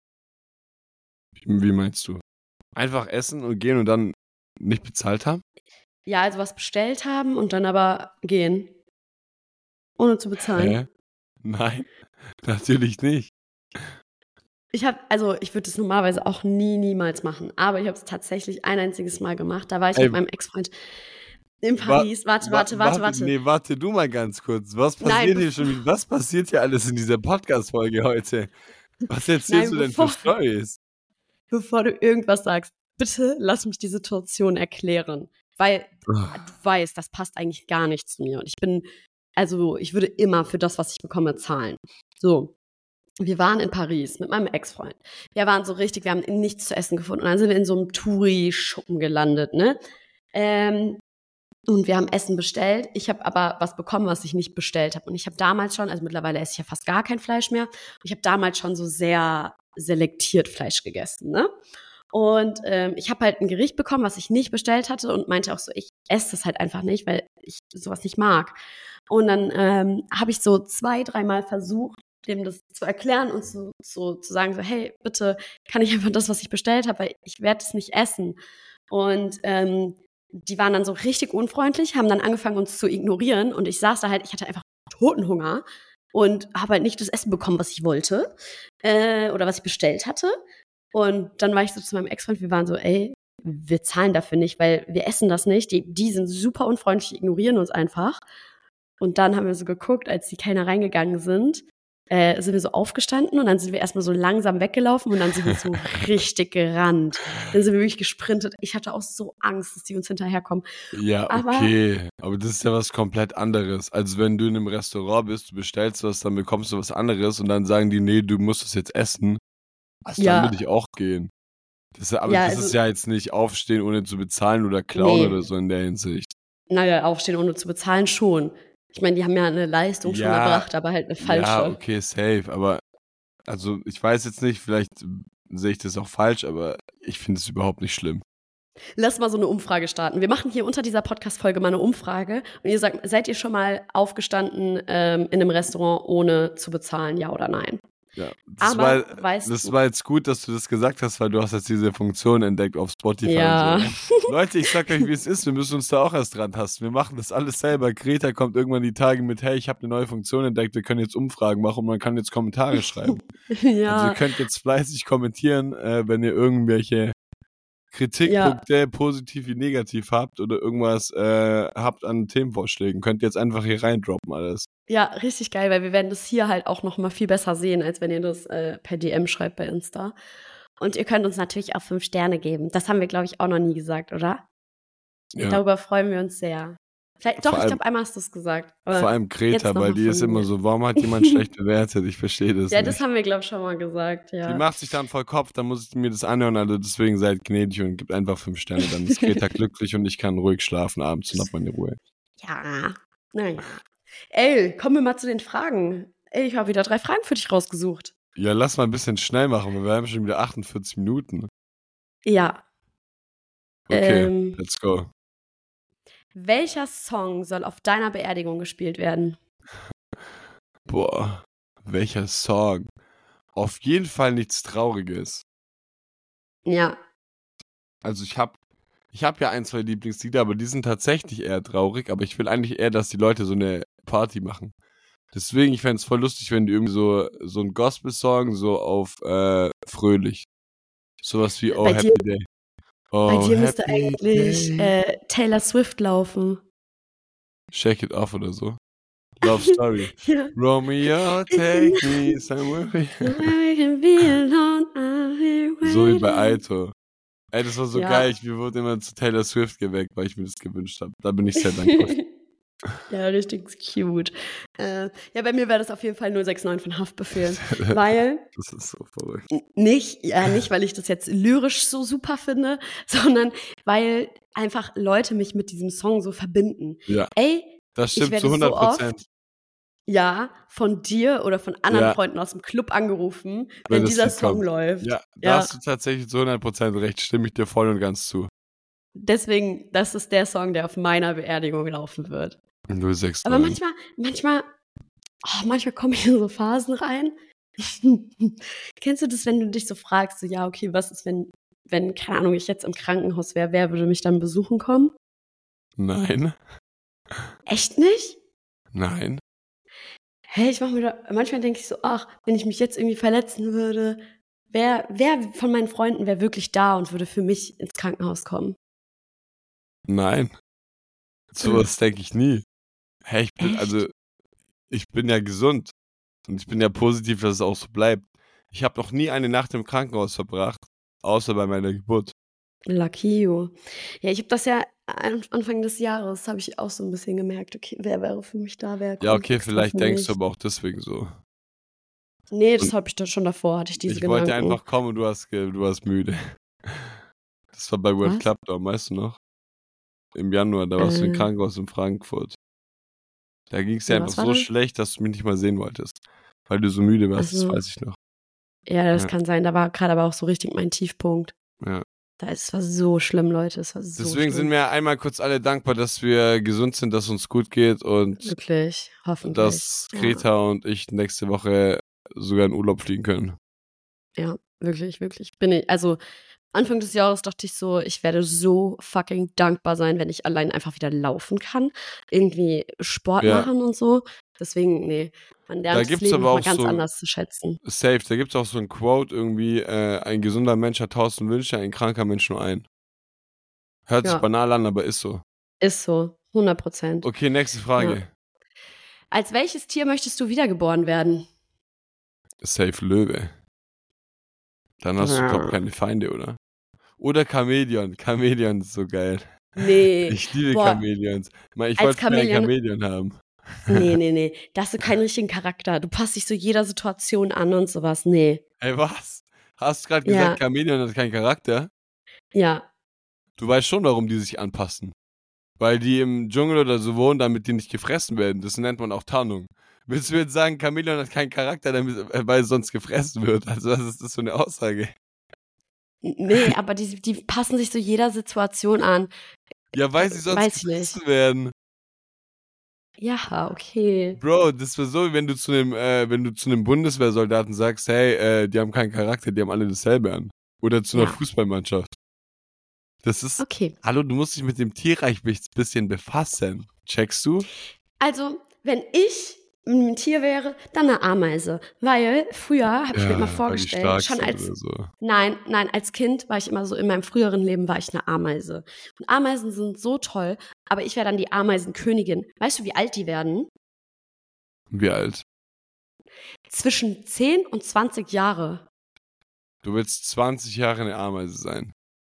Wie meinst du? Einfach essen und gehen und dann nicht bezahlt haben?
Ja, also was bestellt haben und dann aber gehen. Ohne zu bezahlen.
Nein, natürlich nicht.
Ich würde das normalerweise auch niemals machen. Aber ich habe es tatsächlich ein einziges Mal gemacht. Da war ich mit meinem Ex-Freund in Paris. Warte.
Nee, warte du mal ganz kurz. Was passiert hier alles in dieser Podcast-Folge heute? Was erzählst du denn für Storys?
Bevor du irgendwas sagst, bitte lass mich die Situation erklären. Weil du weißt, das passt eigentlich gar nicht zu mir. Und ich würde immer für das, was ich bekomme, zahlen. So. Wir waren in Paris mit meinem Ex-Freund. Wir haben nichts zu essen gefunden. Und dann sind wir in so einem Touri-Schuppen gelandet, ne? Und wir haben Essen bestellt. Ich habe aber was bekommen, was ich nicht bestellt habe. Und ich habe damals schon, also mittlerweile esse ich ja fast gar kein Fleisch mehr. Und ich habe damals schon so sehr selektiert Fleisch gegessen, ne? Und ich habe halt ein Gericht bekommen, was ich nicht bestellt hatte und meinte auch so, ich esse das halt einfach nicht, weil ich sowas nicht mag. Und dann habe ich so 2-3 Mal versucht, dem das zu erklären und zu sagen, so, hey, bitte kann ich einfach das, was ich bestellt habe, weil ich werde es nicht essen. Und die waren dann so richtig unfreundlich, haben dann angefangen, uns zu ignorieren. Und ich saß da halt, ich hatte einfach Totenhunger und habe halt nicht das Essen bekommen, was ich wollte oder was ich bestellt hatte. Und dann war ich so zu meinem Ex-Freund, wir waren so, ey, wir zahlen dafür nicht, weil wir essen das nicht. Die sind super unfreundlich, die ignorieren uns einfach. Und dann haben wir so geguckt, als die Kellner reingegangen sind wir so aufgestanden und dann sind wir erstmal so langsam weggelaufen und dann sind wir so richtig gerannt. Dann sind wir wirklich gesprintet. Ich hatte auch so Angst, dass die uns hinterherkommen.
Ja, okay. Aber das ist ja was komplett anderes. Also wenn du in einem Restaurant bist, du bestellst was, dann bekommst du was anderes und dann sagen die, nee, du musst es jetzt essen. Also dann würde ich auch gehen. Das ist ja jetzt nicht aufstehen, ohne zu bezahlen oder klauen oder so in der Hinsicht.
Naja, aufstehen, ohne zu bezahlen schon. Ich meine, die haben ja eine Leistung schon erbracht, aber halt eine falsche.
Ja, okay, safe. Aber, also ich weiß jetzt nicht, vielleicht sehe ich das auch falsch, aber ich finde es überhaupt nicht schlimm.
Lass mal so eine Umfrage starten. Wir machen hier unter dieser Podcast-Folge mal eine Umfrage und ihr sagt, seid ihr schon mal aufgestanden in einem Restaurant, ohne zu bezahlen, ja oder nein?
Ja,
das
war jetzt gut, dass du das gesagt hast, weil du hast jetzt diese Funktion entdeckt auf Spotify
ja.
und so. Leute, ich sag euch, wie es ist, wir müssen uns da auch erst dran tasten. Wir machen das alles selber. Greta kommt irgendwann die Tage mit, hey, ich habe eine neue Funktion entdeckt, wir können jetzt Umfragen machen und man kann jetzt Kommentare schreiben.
Ja.
Also ihr könnt jetzt fleißig kommentieren, wenn ihr irgendwelche Kritikpunkte, positiv wie negativ habt oder irgendwas habt an Themenvorschlägen. Könnt ihr jetzt einfach hier reindroppen alles.
Ja, richtig geil, weil wir werden das hier halt auch noch mal viel besser sehen, als wenn ihr das per DM schreibt bei Insta. Und ihr könnt uns natürlich auch 5 Sterne geben. Das haben wir, glaube ich, auch noch nie gesagt, oder?
Ja.
Darüber freuen wir uns sehr. Vielleicht, doch, ich glaube, einmal hast du es gesagt.
Vor allem Greta, weil die ist immer so, warum hat jemand schlecht bewertet? Ich verstehe das nicht.
Ja, das haben wir, glaube ich, schon mal gesagt, ja.
Die macht sich dann voll Kopf, dann muss ich mir das anhören, also deswegen seid gnädig und gebt einfach 5 Sterne, dann ist Greta glücklich und ich kann ruhig schlafen abends und hab meine Ruhe.
Ja, naja. Ey, kommen wir mal zu den Fragen. Ey, ich habe wieder 3 Fragen für dich rausgesucht.
Ja, lass mal ein bisschen schnell machen, weil wir haben schon wieder 48 Minuten.
Ja.
Okay, let's go.
Welcher Song soll auf deiner Beerdigung gespielt werden?
Boah, welcher Song? Auf jeden Fall nichts Trauriges.
Ja.
Also ich hab ja 1, 2 Lieblingslieder, aber die sind tatsächlich eher traurig, aber ich will eigentlich eher, dass die Leute so eine Party machen. Deswegen, ich fände es voll lustig, wenn die irgendwie so ein Gospel-Song so auf fröhlich. Sowas wie Oh
Bei
Happy Day. Oh,
bei dir müsste
Happy
eigentlich
Day.
Taylor Swift laufen.
Shake It Off oder so. Love Story.
Ja.
Romeo, take me somewhere.
I can be alone, I'll be
So wie bei
waiting.
Aito. Ey, das war so
Ja.
geil. Mir wurde immer zu Taylor Swift geweckt, weil ich mir das gewünscht habe. Da bin ich sehr dankbar.
Ja, richtig cute. Ja, bei mir wäre das auf jeden Fall 069 von Haftbefehl. Weil,
Das ist so verrückt.
nicht, weil ich das jetzt lyrisch so super finde, sondern weil einfach Leute mich mit diesem Song so verbinden.
Ja,
Ey,
das
ich
stimmt
werde
zu
so
100%.
oft, ja, von dir oder von anderen
Ja.
Freunden aus dem Club angerufen,
Wenn
wenn
das
dieser
Lied
Song
kommt.
läuft.
Ja, da hast du tatsächlich zu 100% recht. Stimme ich dir voll und ganz zu.
Deswegen, das ist der Song, der auf meiner Beerdigung laufen wird.
069.
Aber manchmal kommen hier so Phasen rein. Kennst du das, wenn du dich so fragst, so, ja, okay, was ist, wenn, keine Ahnung, ich jetzt im Krankenhaus wäre, wer würde mich dann besuchen kommen?
Nein.
Echt nicht?
Nein.
Hey, manchmal denke ich so, ach, wenn ich mich jetzt irgendwie verletzen würde, wer von meinen Freunden wäre wirklich da und würde für mich ins Krankenhaus kommen?
Nein. Sowas denke ich nie. Hey,
Echt?
ich bin ja gesund. Und ich bin ja positiv, dass es auch so bleibt. Ich habe noch nie eine Nacht im Krankenhaus verbracht, außer bei meiner Geburt.
Lucky you. Ja, ich habe das ja Anfang des Jahres, habe ich auch so ein bisschen gemerkt, okay, wer wäre für mich da, wer
Ja,
kommt
okay,
extra
vielleicht
für
denkst
mich.
du aber auch deswegen so.
Nee, das habe ich da schon davor, hatte ich diese
Ich
Gedanken.
wollte einfach kommen und du warst müde. Das war bei World
Was?
Club Down, weißt du noch? Im Januar, da warst du im Krankenhaus in Frankfurt. Da ging es dir
Ja,
einfach
was war
so
das?
schlecht, dass du mich nicht mal sehen wolltest. Weil du so müde warst,
Ach so.
das weiß ich noch.
Ja, das
Ja.
kann sein. Da war gerade aber auch so richtig mein Tiefpunkt.
Ja.
Es war so schlimm, Leute. Es war so
Deswegen sind
schlimm.
wir einmal kurz alle dankbar, dass wir gesund sind, dass uns gut geht und
Wirklich, hoffentlich.
dass Greta und ich nächste Woche sogar in Urlaub fliegen können.
Ja, wirklich. Also Anfang des Jahres dachte ich so, ich werde so fucking dankbar sein, wenn ich allein einfach wieder laufen kann. Irgendwie Sport
Ja.
machen und so. Deswegen, nee, man
Da
lernt das
gibt's
Leben
aber
noch mal
auch
ganz
so-
anders zu schätzen.
Safe, da gibt es auch so ein Quote irgendwie, ein gesunder Mensch hat 1000 Wünsche, ein kranker Mensch nur einen. Hört sich
Ja.
banal an, aber ist so.
Ist so, 100%.
Okay, nächste Frage.
Ja. Als welches Tier möchtest du wiedergeboren werden?
Safe Löwe. Dann hast du, glaub ich, keine Feinde, oder? Oder Chamäleon. Chamäleon ist so geil.
Nee.
Ich liebe
Boah.
Chamäleons. Ich
Als
wollte früher ein
Chamäleon-
Chamäleon haben.
Nee. Da hast du keinen richtigen Charakter. Du passt dich so jeder Situation an und sowas. Nee.
Ey, was? Hast du gerade
Ja.
gesagt, Chamäleon hat keinen Charakter?
Ja.
Du weißt schon, warum die sich anpassen. Weil die im Dschungel oder so wohnen, damit die nicht gefressen werden. Das nennt man auch Tarnung. Willst du jetzt sagen, Chamäleon hat keinen Charakter, weil es sonst gefressen wird? Also was ist das für eine Aussage?
Nee, aber die passen sich so jeder Situation an.
Ja, weil sie sonst
Weiß ich nicht.
gefressen werden.
Ja, okay.
Bro, das wäre so, wie wenn du zu einem Bundeswehrsoldaten sagst, hey, die haben keinen Charakter, die haben alle dasselbe an. Oder zu einer
Ja.
Fußballmannschaft. Das ist,
Okay.
hallo, du musst dich mit dem Tierreich ein bisschen befassen. Checkst du?
Also, wenn ich ein Tier wäre, dann eine Ameise. Weil früher habe ich mir immer
Weil die
vorgestellt,
stark
schon
sind
als
oder so.
Nein, als Kind war ich immer so, in meinem früheren Leben war ich eine Ameise. Und Ameisen sind so toll, aber ich wäre dann die Ameisenkönigin. Weißt du, wie alt die werden?
Wie alt?
Zwischen 10 und 20 Jahre.
Du willst 20 Jahre eine Ameise sein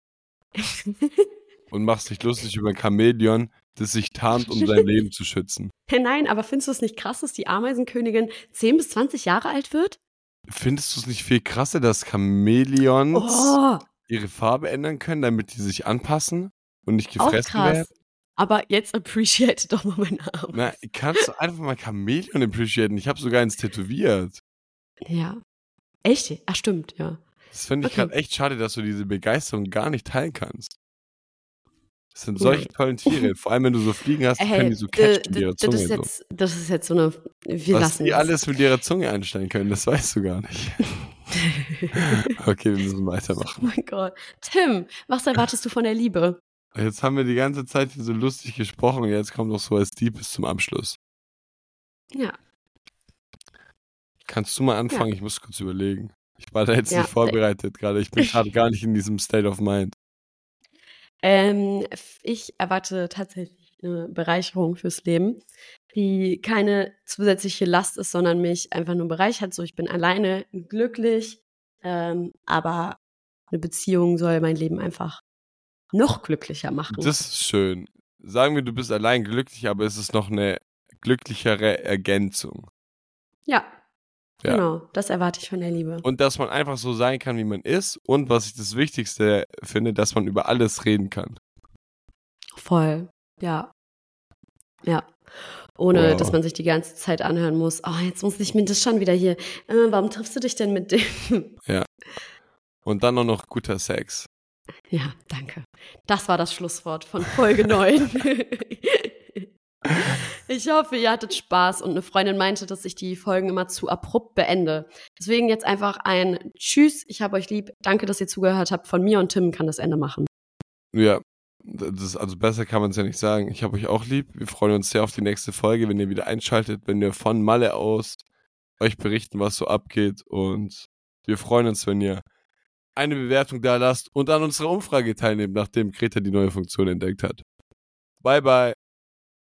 und machst dich lustig über ein Chamäleon, das sich tarnt, um sein Leben zu schützen.
Nein, aber findest du es nicht krass, dass die Ameisenkönigin 10 bis 20 Jahre alt wird?
Findest du es nicht viel krasser, dass Chamäleons
Oh,
ihre Farbe ändern können, damit die sich anpassen und nicht
auch
gefressen werden?
krass. Aber jetzt appreciate doch mal meine Ameise.
Na, kannst du einfach mal Chamäleon appreciaten? Ich habe sogar eins tätowiert.
Ja. Echt? Ach, stimmt, ja.
Das finde ich
Okay.
gerade echt schade, dass du diese Begeisterung gar nicht teilen kannst. Das sind solche tollen Tiere. Vor allem, wenn du so Fliegen hast, können die so catchen mit ihrer Zunge.
Das ist jetzt so eine. Wir
Was
lassen
die
das.
alles mit ihrer Zunge anstellen können, das weißt du gar nicht. Okay, wir müssen
Oh
weitermachen.
mein Gott. Tim, was erwartest du von der Liebe?
Jetzt haben wir die ganze Zeit hier so lustig gesprochen und jetzt kommt noch so was Deepes zum Abschluss.
Ja.
Kannst du mal anfangen?
Ja.
Ich muss kurz überlegen. Ich war da jetzt
Ja.
nicht vorbereitet gerade. Ich bin gerade gar nicht in diesem State of Mind.
Ich erwarte tatsächlich eine Bereicherung fürs Leben, die keine zusätzliche Last ist, sondern mich einfach nur bereichert. So, ich bin alleine glücklich, aber eine Beziehung soll mein Leben einfach noch glücklicher machen.
Das ist schön. Sagen wir, du bist allein glücklich, aber es ist noch eine glücklichere Ergänzung.
Ja,
Ja.
genau. Das erwarte ich von der Liebe.
Und dass man einfach so sein kann, wie man ist. Und was ich das Wichtigste finde, dass man über alles reden kann.
Voll. Ja. Ja. Ohne,
Wow.
dass man sich die ganze Zeit anhören muss. Oh, jetzt muss ich mir das schon wieder hier. Warum triffst du dich denn mit dem?
Ja. Und dann auch noch guter Sex.
Ja, danke. Das war das Schlusswort von Folge 9. Ich hoffe, ihr hattet Spaß und eine Freundin meinte, dass ich die Folgen immer zu abrupt beende. Deswegen jetzt einfach ein Tschüss, ich hab euch lieb. Danke, dass ihr zugehört habt. Von mir und Tim kann das Ende machen.
Ja, also besser kann man es ja nicht sagen. Ich habe euch auch lieb. Wir freuen uns sehr auf die nächste Folge, wenn ihr wieder einschaltet, wenn wir von Malle aus euch berichten, was so abgeht. Und wir freuen uns, wenn ihr eine Bewertung da lasst und an unserer Umfrage teilnehmt, nachdem Greta die neue Funktion entdeckt hat. Bye, bye.